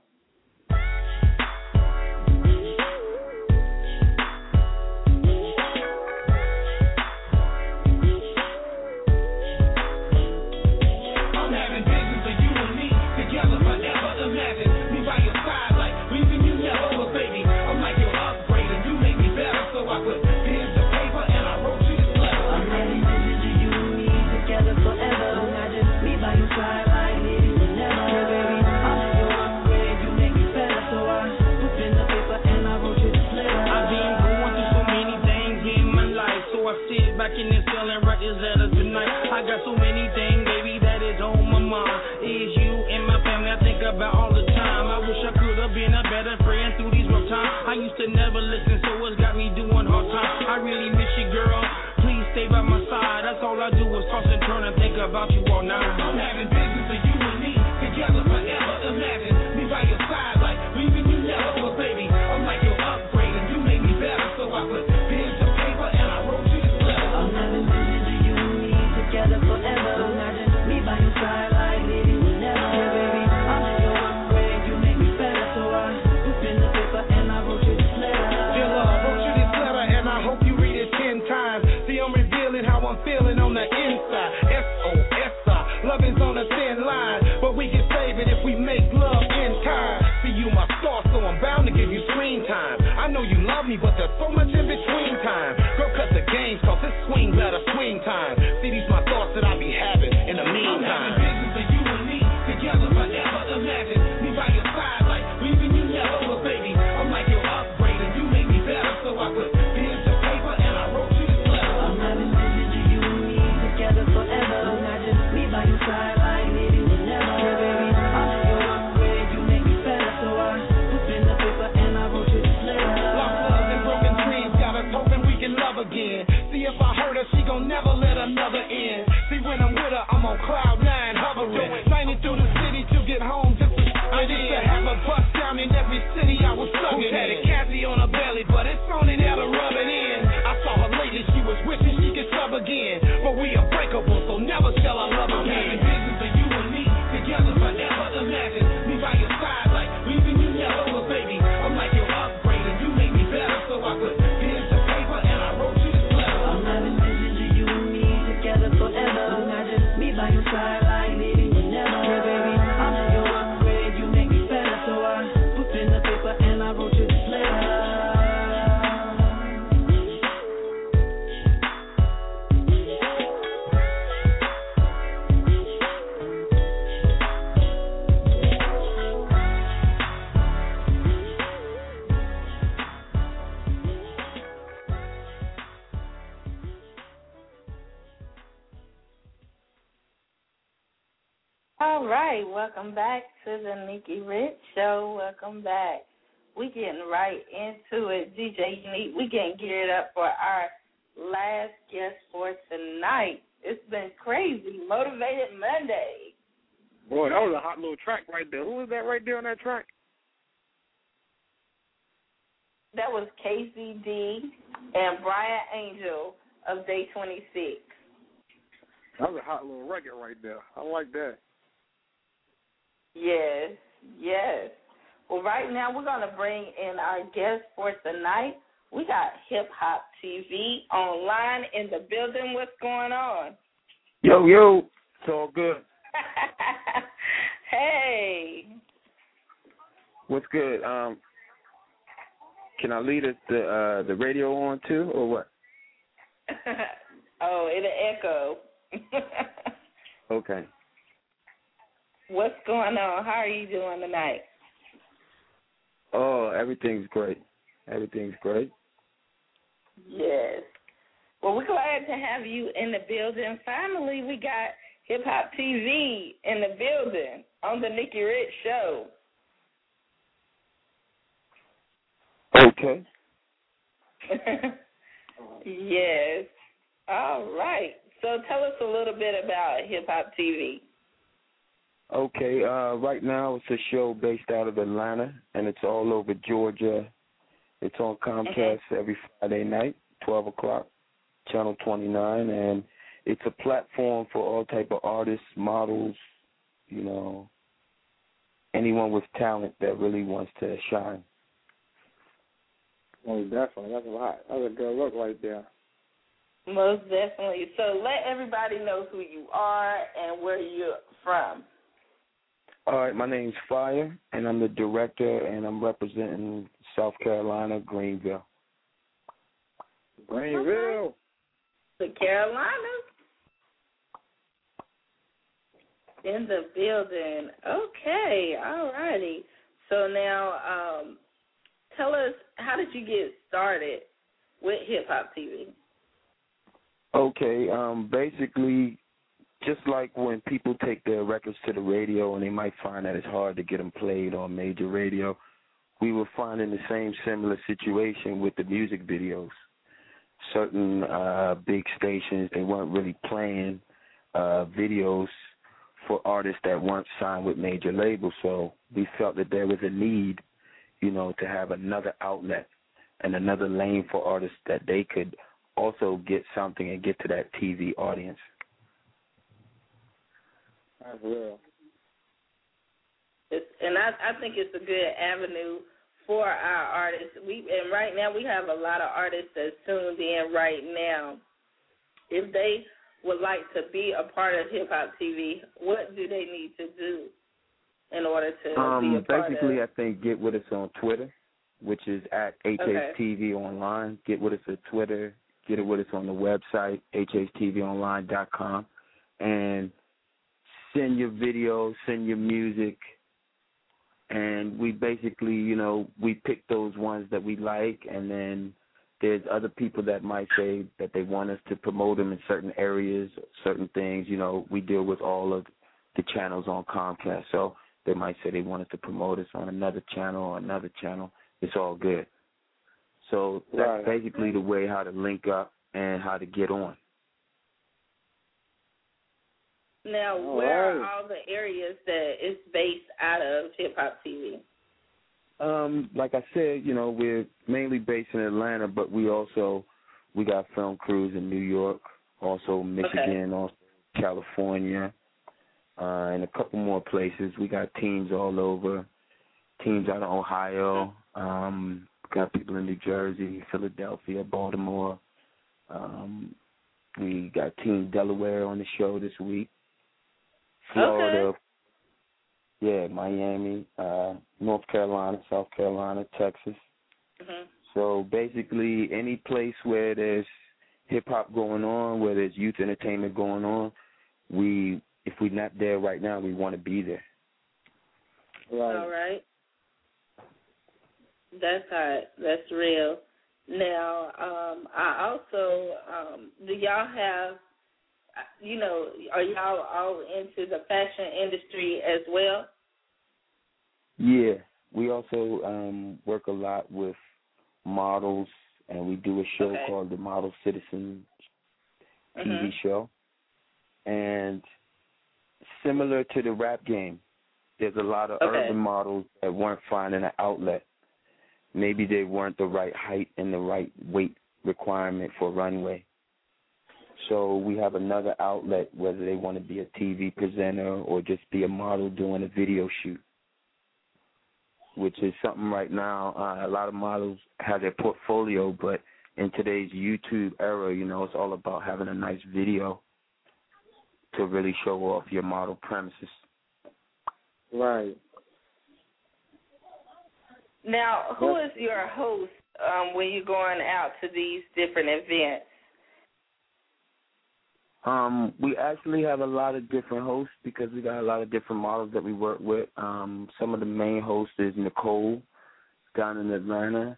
I'm having visions of you and me together, but never imagine me by your side, like leaving you never. But baby, I'm like your upgrade, and you make me better. So I put pen to paper and I wrote you this letter. I'm having visions of you and me together. selling records at us tonight. I got so many things, baby, that is on my mind. Is you and my family I think about all the time. I wish I could have been a better friend through these rough times. I used to never listen, so it's got me doing hard time. I really miss you, girl. Please stay by my side. That's all I do is toss and turn and think about you all night. I'm having visions of you and me together forever. Imagine me by your side, like leaving you never. But baby, I'm like your upgrade and you made me better. So I put pen to paper and I wrote you this letter. I'm having visions of you and me together forever. Imagine me by your side, like leaving you never. Yeah, baby, I'm like your upgrade. You made me better. So I put pen to paper and I wrote you this letter. Dear Lord, I wrote you this letter and I hope you read it ten times. See, I'm revealing how I'm feeling on the inside. S O S I, love is on a thin line, but we can save it if we make love in time. See, you my star, so I'm bound to give you screen time. I know you love me, but there's so much in between time. Girl, cut the games, cause this swing better swing time. See, these my thoughts that I be having in the meantime. I'm having visions of you and me together forever. Imagine me by your side, like leaving you never. But baby, I'm like your upgrade and you make me better. So I put pen to paper and I wrote you this letter. I'm having visions of you and me together forever. Imagine me by your side, like leaving you never. Yeah, baby, I'm like your upgrade, you make me better. So I put pen to paper and I wrote you this letter. Lost love and broken dreams, got us hoping we can love again. See, if I hurt her, she gon' never let another in. See, when I'm with her, I'm on cloud nine hovering. Signing through the city to get home just to I used to have a bus down in every city I was stuck in. Had a Cassie on her belly, but it's only there to rub it in. I saw her lately, she was wishing she could sub again. But we unbreakable, so never shall I love again. I'm having visions of you and me together forever. Imagine me by your side, like leaving you never. But baby, I'm like your upgrade and you make me better. So I put pen to paper and I wrote you this letter. I'm having visions of you and me together forever. Imagine me by your side, like leaving you never. Yeah, baby, I'm like your upgrade, you make me better. So I put pen to paper and I wrote you this letter. All right, welcome back to the Nikki Rich Show. Welcome back. We getting right into it. D J Unique, we getting geared up for our last guest for tonight. It's been crazy. Motivated Monday. Boy, that was a hot little track right there. Who was that right there on that track? That was K C D and Brian Angel of Day twenty-six. That was a hot little record right there. I like that. Yes, yes. Well, right now we're going to bring in our guest for tonight. We got Hip Hop T V online in the building. What's going on? Yo, yo. It's all good. Hey. What's good? Um, can I leave it, the uh, the radio on too, or what? Oh, it'll echo. Okay. What's going on? How are you doing tonight? Oh, everything's great. Everything's great. Yes. Well, we're glad to have you in the building. Finally, we got Hip Hop T V in the building on the Nikki Rich Show. Okay. Yes. All right. So tell us a little bit about Hip Hop T V. Okay, uh, right now it's a show based out of Atlanta, and it's all over Georgia. It's on Comcast mm-hmm. every Friday night, twelve o'clock, Channel twenty-nine, and it's a platform for all type of artists, models, you know, anyone with talent that really wants to shine. Oh, definitely. That's a lot. That's a good look right there. Most definitely. So let everybody know who you are and where you're from. All right, my name's Fire, and I'm the director, and I'm representing South Carolina, Greenville. Greenville. The Carolinas. In the building. Okay, all righty. So now um, tell us, how did you get started with Hip Hop T V? Okay, um, basically, just like when people take their records to the radio and they might find that it's hard to get them played on major radio, we were finding the same similar situation with the music videos. Certain uh, big stations, they weren't really playing uh, videos for artists that weren't signed with major labels, so we felt that there was a need, you know, to have another outlet and another lane for artists that they could also get something and get to that T V audience. That's real. It's, and I, I think it's a good avenue for our artists. We and right now we have a lot of artists that's tuned in right now. If they would like to be a part of Hip Hop T V, what do they need to do in order to um, be a part basically, of? I think get with us on Twitter, which is at H H T V Okay. Online. Get with us at Twitter. Get it with us on the website, H H T V online dot com, and send your videos, send your music, and we basically, you know, we pick those ones that we like, and then there's other people that might say that they want us to promote them in certain areas, certain things. You know, we deal with all of the channels on Comcast, so they might say they want us to promote us on another channel or another channel. It's all good. So that's Right. basically the way how to link up and how to get on. Now, All where right. are all the areas that it's based out of Hip Hop T V? Um, like I said, you know, we're mainly based in Atlanta, but we also we got film crews in New York, also Michigan, also California, uh, and a couple more places. We got teams all over, teams out of Ohio, um, got people in New Jersey, Philadelphia, Baltimore. Um, we got Team Delaware on the show this week. Florida, Okay. yeah, Miami, uh, North Carolina, South Carolina, Texas. Mm-hmm. So basically, any place where there's hip hop going on, where there's youth entertainment going on, we, if we're not there right now, we want to be there. Right. All right. That's hot. That's real. Now, um, I also, um, do y'all have, you know, are y'all all into the fashion industry as well? Yeah, we also um, work a lot with models, and we do a show Okay. called the Model Citizen T V Mhm. show. And similar to the rap game, there's a lot of Okay. urban models that weren't finding an outlet. Maybe they weren't the right height and the right weight requirement for runway. So we have another outlet, whether they want to be a T V presenter or just be a model doing a video shoot, which is something right now. Uh, a lot of models have their portfolio, but in today's YouTube era, you know, it's all about having a nice video to really show off your model premises. Right. Now, who is your host um, when you're going out to these different events? Um, we actually have a lot of different hosts because we got a lot of different models that we work with. Um, some of the main hosts is Nicole down in Atlanta.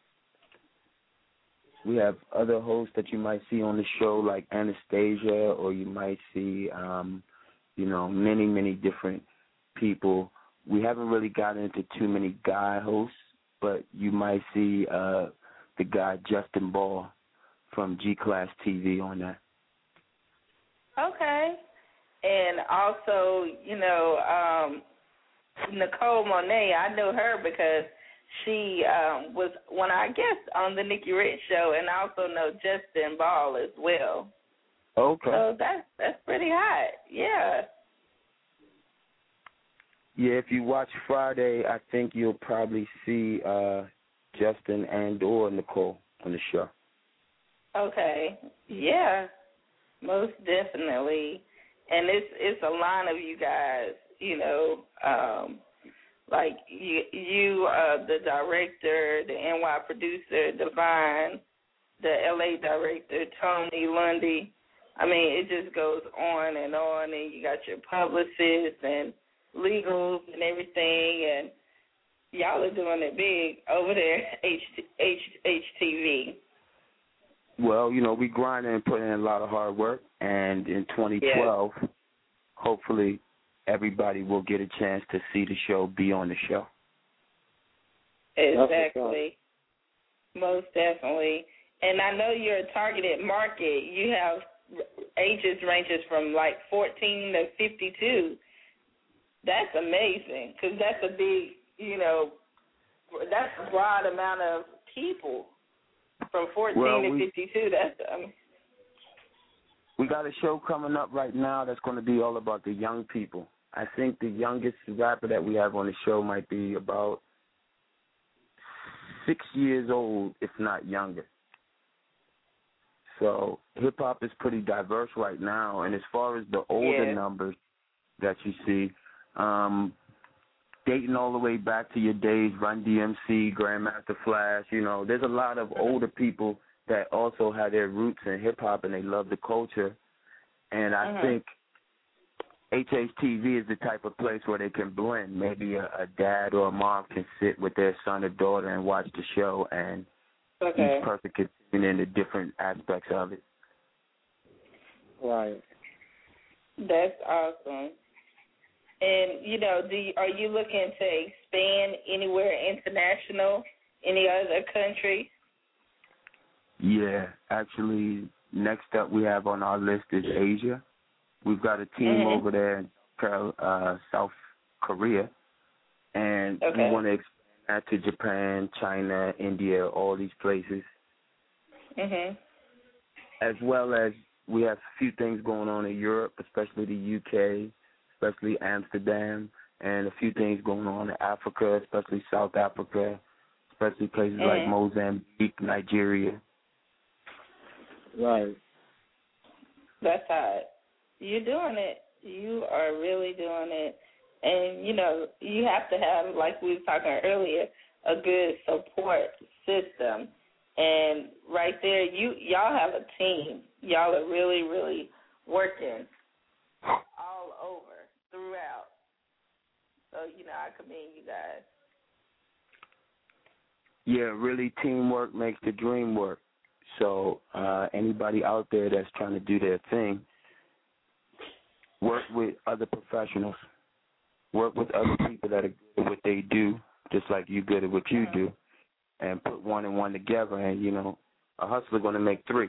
We have other hosts that you might see on the show like Anastasia, or you might see, um, you know, many, many different people. We haven't really gotten into too many guy hosts, but you might see uh, the guy Justin Ball from G-Class T V on that. Okay. And also, you know, um, Nicole Monet, I know her because she um, was one of our guests on the Nikki Rich Show, and I also know Justin Ball as well. Okay. So that's, that's pretty hot. Yeah. Yeah, if you watch Friday, I think you'll probably see uh, Justin and or Nicole on the show. Okay. Yeah. Most definitely. And it's it's a line of you guys, you know, um, like you, you uh, the director, the N Y producer, Divine, the L A director, Tony Lundy. I mean, it just goes on and on, and you got your publicists and legals and everything, and y'all are doing it big over there at H H H T V. Well, you know, we grinding and putting in a lot of hard work, and in twenty twelve, yeah. hopefully everybody will get a chance to see the show, be on the show. Exactly. Most definitely. And I know you're a targeted market. You have ages ranges from like fourteen to fifty-two. That's amazing because that's a big, you know, that's a broad amount of people from fourteen well, to we, fifty-two. That's um, we got a show coming up right now that's going to be all about the young people. I think the youngest rapper that we have on the show might be about six years old, if not younger. So hip-hop is pretty diverse right now, and as far as the older yeah. numbers that you see, um, dating all the way back to your days, Run D M C, Grandmaster Flash, you know, there's a lot of older people that also have their roots in hip-hop and they love the culture. And I mm-hmm. think H H T V is the type of place where they can blend. Maybe a, a dad or a mom can sit with their son or daughter and watch the show, and okay. each person can tune into different aspects of it. Right. That's awesome. And, you know, do you, are you looking to expand anywhere international, any other country? Yeah, actually, next up we have on our list is Asia. We've got a team mm-hmm. over there in uh, South Korea, and okay. we want to expand that to Japan, China, India, all these places. Mm-hmm. As well as we have a few things going on in Europe, especially the U K, especially Amsterdam, and a few things going on in Africa, especially South Africa, especially places mm-hmm. like Mozambique, Nigeria. Right. That's hot. You're doing it. You are really doing it. And, you know, you have to have, like we were talking earlier, a good support system. And right there, you y'all have a team. Y'all are really, really working all over, throughout. So, you know, I commend you guys. Yeah, really teamwork makes the dream work. So uh, anybody out there that's trying to do their thing, work with other professionals. Work with other people that are good at what they do, just like you good at what you do, and put one and one together, and, you know, a hustler going to make three.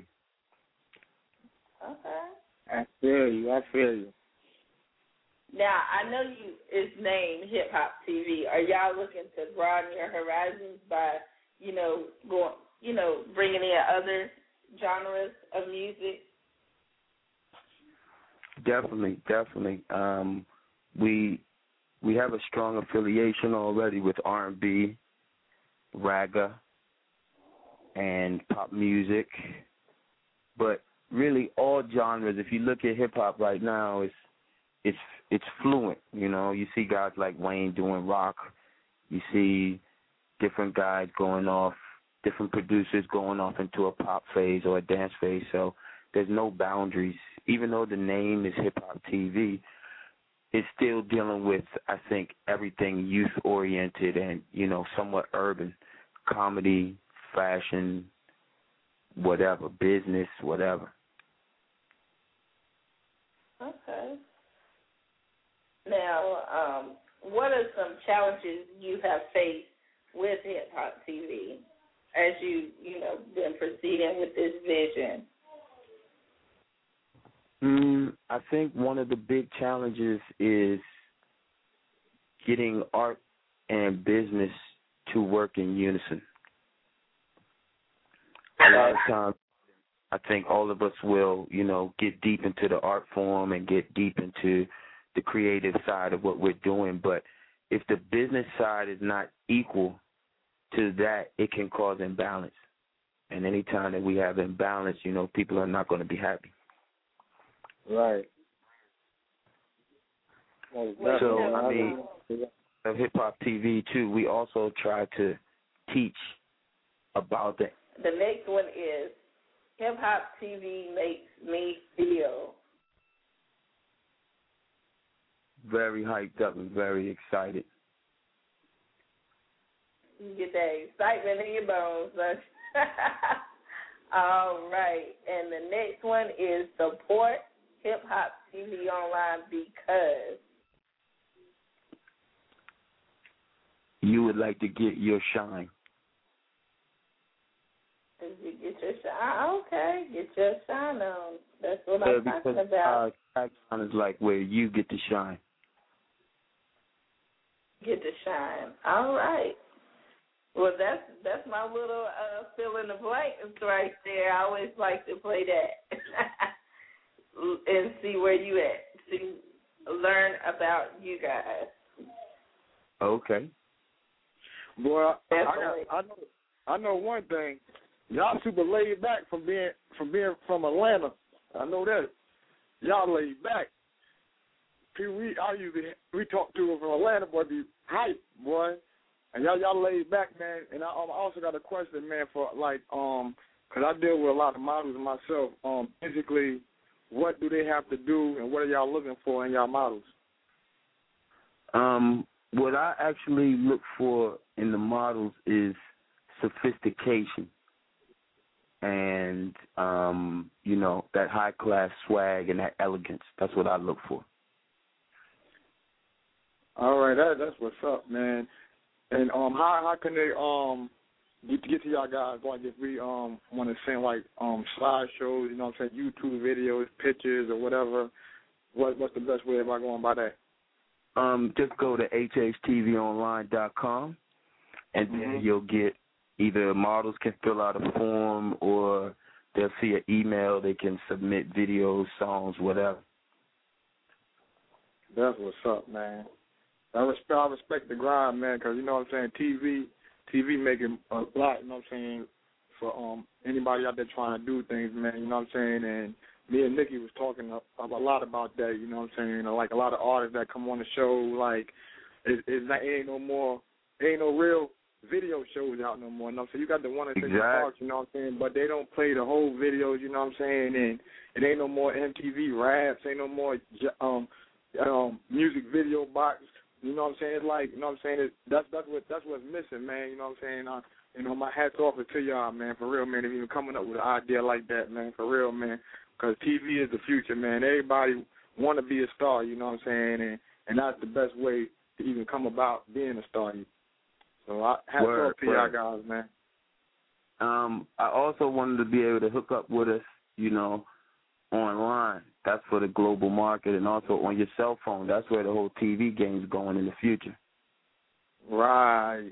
Okay. I feel you. I feel you. Now, I know you is named Hip Hop T V. Are y'all looking to broaden your horizons by, you know, going, you know, bringing in other genres of music? Definitely, definitely. Um, we we have a strong affiliation already with R and B, ragga, and pop music, but really all genres. If you look at hip hop right now, it's it's it's fluent. You know, you see guys like Wayne doing rock. You see different guys going off, different producers going off into a pop phase or a dance phase. So there's no boundaries. Even though the name is Hip Hop T V, it's still dealing with, I think, everything youth-oriented and, you know, somewhat urban. Comedy, fashion, whatever, business, whatever. Okay. Now, um, what are some challenges you have faced with Hip Hop T V as you, you know, been proceeding with this vision? Mm, I think one of the big challenges is getting art and business to work in unison. A lot of times, I think all of us will, you know, get deep into the art form and get deep into the creative side of what we're doing. But if the business side is not equal to that, it can cause imbalance. And any time that we have imbalance, you know, people are not going to be happy. Right. So, I mean, of Hip Hop T V, too, we also try to teach about the... The next one is Hip Hop T V makes me feel. Very hyped up and very excited. You get that excitement in your bones. All right. And the next one is support Hip Hop T V Online because you would like to get your shine. you get your shine. Okay, get your shine on. That's what Yeah, I'm talking because about. our background is like where you get to shine. Get to shine. All right. Well, that's that's my little uh, fill in the blanks right there. I always like to play that and see where you at. See, learn about you guys. Okay. Boy, I, I, Definitely. got, I know I know one thing. Y'all super laid back from being from being from Atlanta. I know that. Y'all laid back. People we I usually we talk to them from Atlanta, boy, be hype, boy. And y'all y'all laid back, man. And I um, also got a question, man, for like um, cause I deal with a lot of models myself. Um, physically, what do they have to do, and what are y'all looking for in y'all models? Um, what I actually look for in the models is sophistication and, um, you know, that high-class swag and that elegance. That's what I look for. All right, that, that's what's up, man. And um, how how can they um get to get to y'all guys? Like if we um want to send like um slideshows, you know what I'm saying, YouTube videos, pictures, or whatever. What what's the best way about going by that? Um, just go to h h t v online dot com, and then Mm-hmm. you'll get either models can fill out a form or they'll see an email. They can submit videos, songs, whatever. That's what's up, man. I respect I respect the grind, man, because you know what I'm saying. T V T V making a lot. You know what I'm saying, for um anybody out there trying to do things, man. You know what I'm saying. And me and Nikki was talking a, a lot about that. You know what I'm saying. You know, like a lot of artists that come on the show, like it, it's not, it ain't no more, it ain't no real video shows out no more. You know what I'm saying. You got the one that Exactly. parts, you know what I'm saying, but they don't play the whole videos. You know what I'm saying. And it ain't no more M T V raps. Ain't no more um um music video box. You know what I'm saying? It's like, you know what I'm saying? It, that's that's what that's what's missing, man. You know what I'm saying? Uh, you know, my hat's off to y'all, man, for real, man. If even coming up with an idea like that, man, for real, man. Because T V is the future, man. Everybody want to be a star, you know what I'm saying? And and that's the best way to even come about being a star. So I hats Word, off to y'all word. guys, man. Um, I also wanted to be able to hook up with us, you know, online. That's for the global market, and also on your cell phone. That's where the whole T V game's going in the future. Right.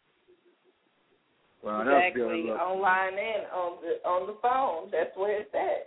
Well, that's good. Exactly. Look. Online and on the on the phone. That's where it's at.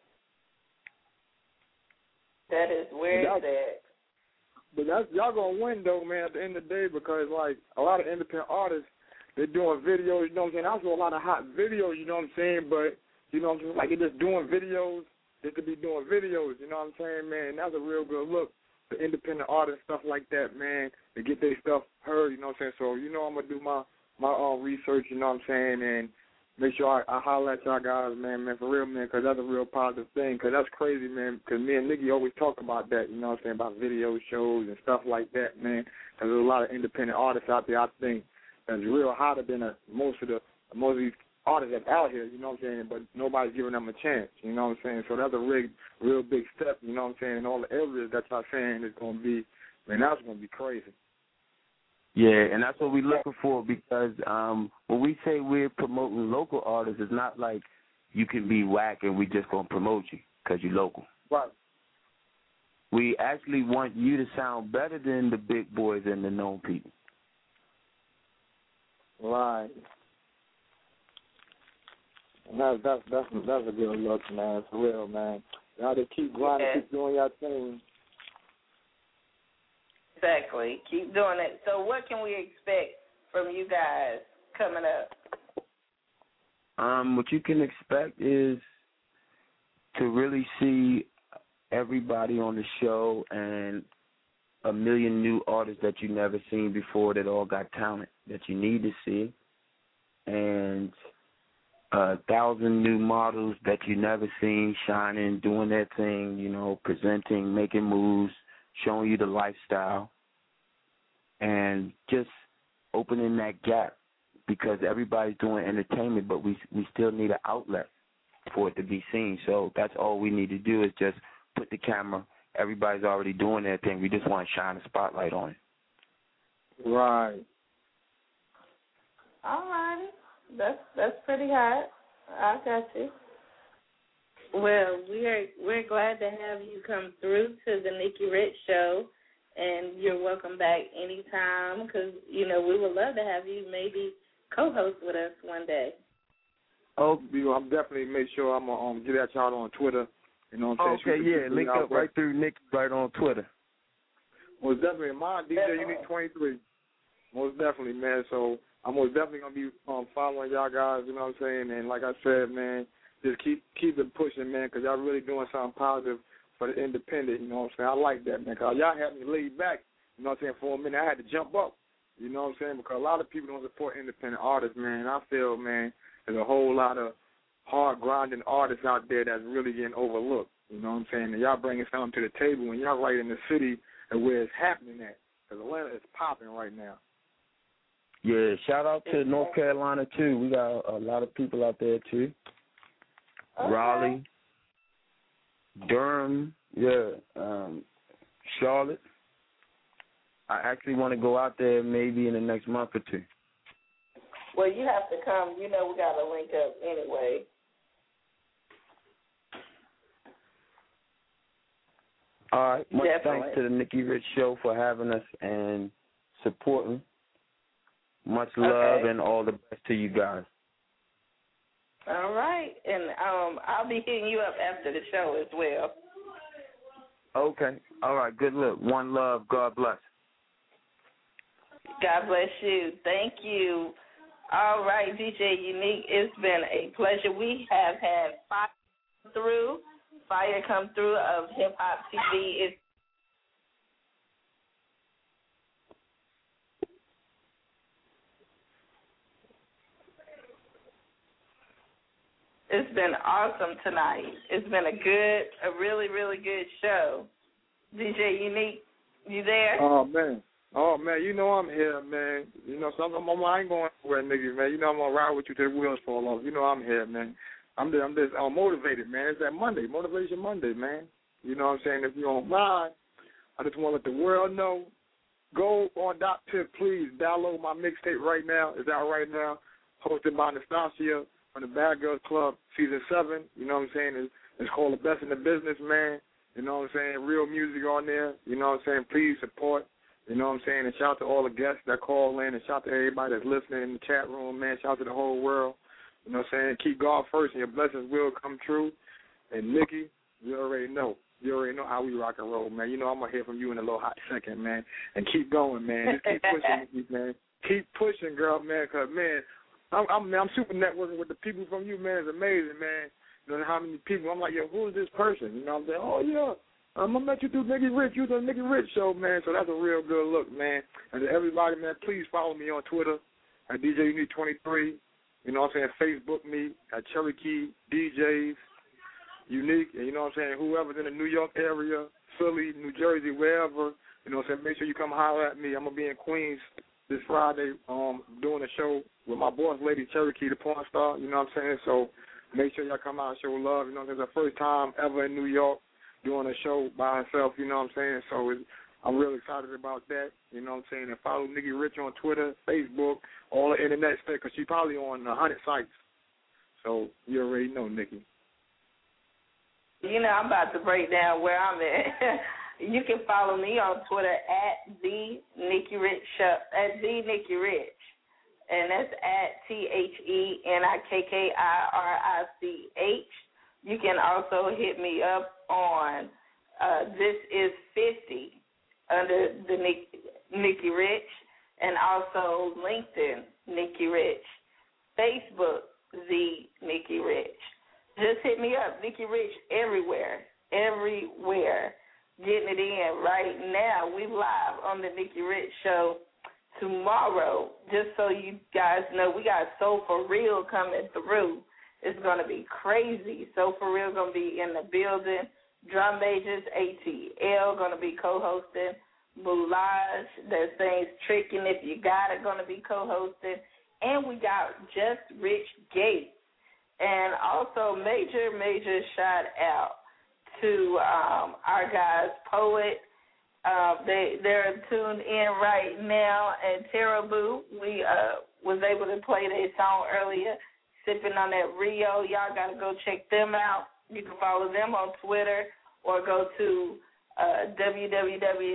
That is where Y'all- it's at. But that's, y'all gonna win though, man. At the end of the day, because like a lot of independent artists, they're doing videos. You know what I'm saying? I saw a lot of hot videos. You know what I'm saying? But you know what I'm saying? Like they're just doing videos. They could be doing videos. You know what I'm saying, man? That's a real good look for independent artists, stuff like that, man. To get their stuff heard. You know what I'm saying? So you know I'm gonna do my my own research. You know what I'm saying? And make sure I, I holler at y'all guys, man, man, for real, man, because that's a real positive thing. Because that's crazy, man. Because me and Nikki always talk about that. You know what I'm saying? About video shows and stuff like that, man. Because there's a lot of independent artists out there, I think, that's real hotter than a, most of the most of these artists that's out here. You know what I'm saying? But nobody's giving them a chance. You know what I'm saying? So that's a real, real big step. You know what I'm saying? And all the areas that y'all saying is going to be, man, that's going to be crazy. Yeah, and that's what we're looking for, because um, when we say we're promoting local artists, it's not like you can be whack and we just going to promote you because you're local. Right. We actually want you to sound better than the big boys and the known people. Right. And that's that's that's that's a good look, man. For real, man. Y'all just keep grinding, Yeah. keep doing your thing. Exactly. Keep doing it. So what can we expect from you guys coming up? Um, what you can expect is to really see everybody on the show and a million new artists that you never seen before that all got talent that you need to see, and a thousand new models that you never seen shining, doing their thing, you know, presenting, making moves, showing you the lifestyle, and just opening that gap because everybody's doing entertainment, but we we still need an outlet for it to be seen. So that's all we need to do is just put the camera. Everybody's already doing their thing. We just want to shine a spotlight on it. Right. All right. That's that's pretty hot. I got you. Well, we're we're glad to have you come through to the Nikki Rich Show, and you're welcome back anytime because, you know, we would love to have you maybe co-host with us one day. Oh, I'm definitely make sure I'm going to um, get at y'all on Twitter. You know what I'm saying? Okay, yeah, link up right through Nick right on Twitter. Most definitely. Mine, D J Unique twenty-three. Most definitely, man. So I'm most definitely going to be um, following y'all guys, you know what I'm saying? And like I said, man, just keep keep it pushing, man, because y'all really doing something positive for the independent, you know what I'm saying? I like that, man, because y'all had me laid back, you know what I'm saying, for a minute. I had to jump up, you know what I'm saying, because a lot of people don't support independent artists, man. And I feel, man, there's a whole lot of hard-grinding artists out there that's really getting overlooked, you know what I'm saying? And y'all bringing something to the table, and y'all right in the city and where it's happening at, because Atlanta is popping right now. Yeah, shout out to North Carolina, too. We got a lot of people out there, too. Okay. Raleigh, Durham, yeah, um, Charlotte. I actually want to go out there maybe in the next month or two. Well, you have to come. You know we got to link up anyway. All right. Much Definitely. thanks to the Nikki Rich Show for having us and supporting. Much love Okay. and all the best to you guys. All right. And um, I'll be hitting you up after the show as well. Okay. All right. Good look. One love. God bless. God bless you. Thank you. All right, D J Unique, it's been a pleasure. We have had Fire through, Fire come through of Hip Hop T V. It's It's been awesome tonight. It's been a good, a really, really good show. D J Unique, you there? Oh, man. Oh, man, you know I'm here, man. You know, so I'm, I'm, I ain't going nowhere, nigga, man. You know I'm going to ride with you till the wheels fall off. You know I'm here, man. I'm just, I'm just I'm motivated, man. It's that Monday, Motivation Monday, man. You know what I'm saying? If you don't mind, I just want to let the world know. Go on Dot Tip, please. Download my mixtape right now. It's out right now. Hosted by Nastasia from the Bad Girls Club, Season seven. You know what I'm saying? It's, it's called The Best in the Business, man. You know what I'm saying? Real music on there. You know what I'm saying? Please support. You know what I'm saying? And shout out to all the guests that call in, and shout out to everybody that's listening in the chat room, man. Shout out to the whole world. You know what I'm saying? Keep God first, and your blessings will come true. And, Nikki, you already know. You already know how we rock and roll, man. You know I'm going to hear from you in a little hot second, man. And keep going, man. Just keep pushing, Nikki, man. Keep pushing, girl, man, because, man, I'm, I'm, I'm super networking with the people from you, man. It's amazing, man. You know how many people. I'm like, yo, who is this person? You know what I'm saying? Oh, yeah. Um, I met you through Nikki Rich. You was on the Nikki Rich Show, man. So that's a real good look, man. And to everybody, man, please follow me on Twitter at D J Unique twenty-three. You know what I'm saying? Facebook me at Cherokee D Js Unique. And you know what I'm saying? Whoever's in the New York area, Philly, New Jersey, wherever, you know what I'm saying? Make sure you come holler at me. I'm going to be in Queens this Friday um, doing a show with my boss lady, Cherokee, the porn star. You know what I'm saying? So make sure y'all come out and show love. You know, it's the first time ever in New York doing a show by herself, you know what I'm saying? So it's, I'm really excited about that, you know what I'm saying? And follow Nikki Rich on Twitter, Facebook, all the internet stuff, because she's probably on one hundred sites. So you already know, Nikki. You know, I'm about to break down where I'm at. You can follow me on Twitter at the Nikki Rich Show, at the Nikki Rich. And that's at T H E N I K K I R I C H. You can also hit me up on uh, This Is fifty under the Nick, Nikki Rich, and also LinkedIn, Nikki Rich, Facebook, The Nikki Rich. Just hit me up, Nikki Rich, everywhere, everywhere. Getting it in right now. We live on the Nikki Rich Show tomorrow. Just so you guys know, we got So For Real coming through. It's going to be crazy. So For Real going to be in the building. Drum Majors, A T L going to be co-hosting. Moulage, that thing's tricking if you got it, going to be co-hosting. And we got Just Rich Gates. And also major, major shout out to um, our guys, Poet. Uh, they, they're tuned in right now. And Teraboo, we uh, was able to play their song earlier, Sipping on That Rio. Y'all got to go check them out. You can follow them on Twitter or go to uh, w w w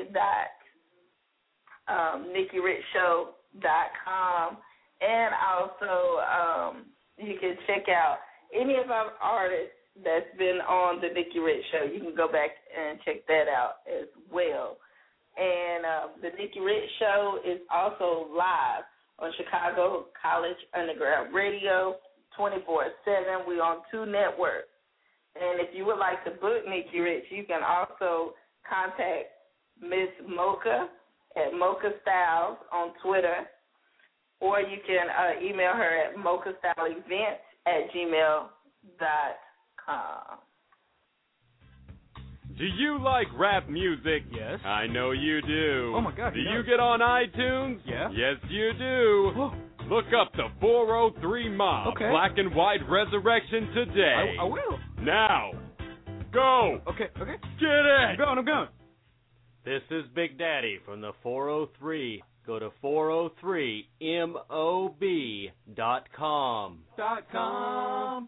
dot nikki rich show dot com. And also, um, you can check out any of our artists that's been on the Nikki Rich Show. You can go back and check that out as well. And uh, the Nikki Rich Show is also live on Chicago College Underground Radio twenty-four seven. We're on two networks. And if you would like to book Nikki Rich, you can also contact Miss Mocha at Mocha Styles on Twitter, or you can uh, email her at mochastyleevents at gmail dot com. Do you like rap music? Yes. I know you do. Oh, my God. Do he you does. get on iTunes? Yeah. Yes, you do. Look up the four oh three Mob Okay. Black and White Resurrection today. I, I will. Now, go. Okay, okay. Get it. I'm going, I'm going. This is Big Daddy from the four oh three. Go to four oh three mob dot com. Dot com.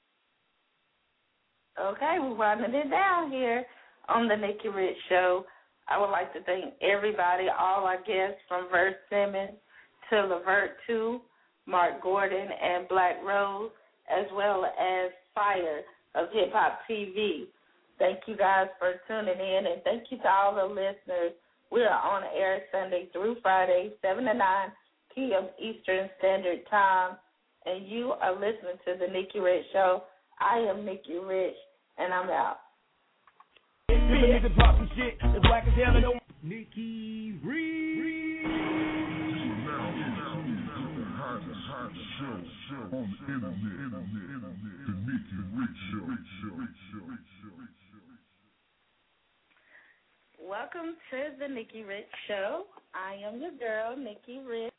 Okay, we're running it down here on the Nikki Rich Show. I would like to thank everybody, all our guests from Verse Simmons to Levert two, Mark Gordon, and Black Rose, as well as Fire of Hip Hop T V. Thank you guys for tuning in, and thank you to all the listeners. We are on air Sunday through Friday, seven to nine p.m. Eastern Standard Time, and you are listening to the Nikki Rich Show. I am Nikki Rich, and I'm out. Nigga drop some shit, it's black as hell and no Nikki Rich. Welcome to the Nikki Rich Show. I am your girl, Nikki Rich.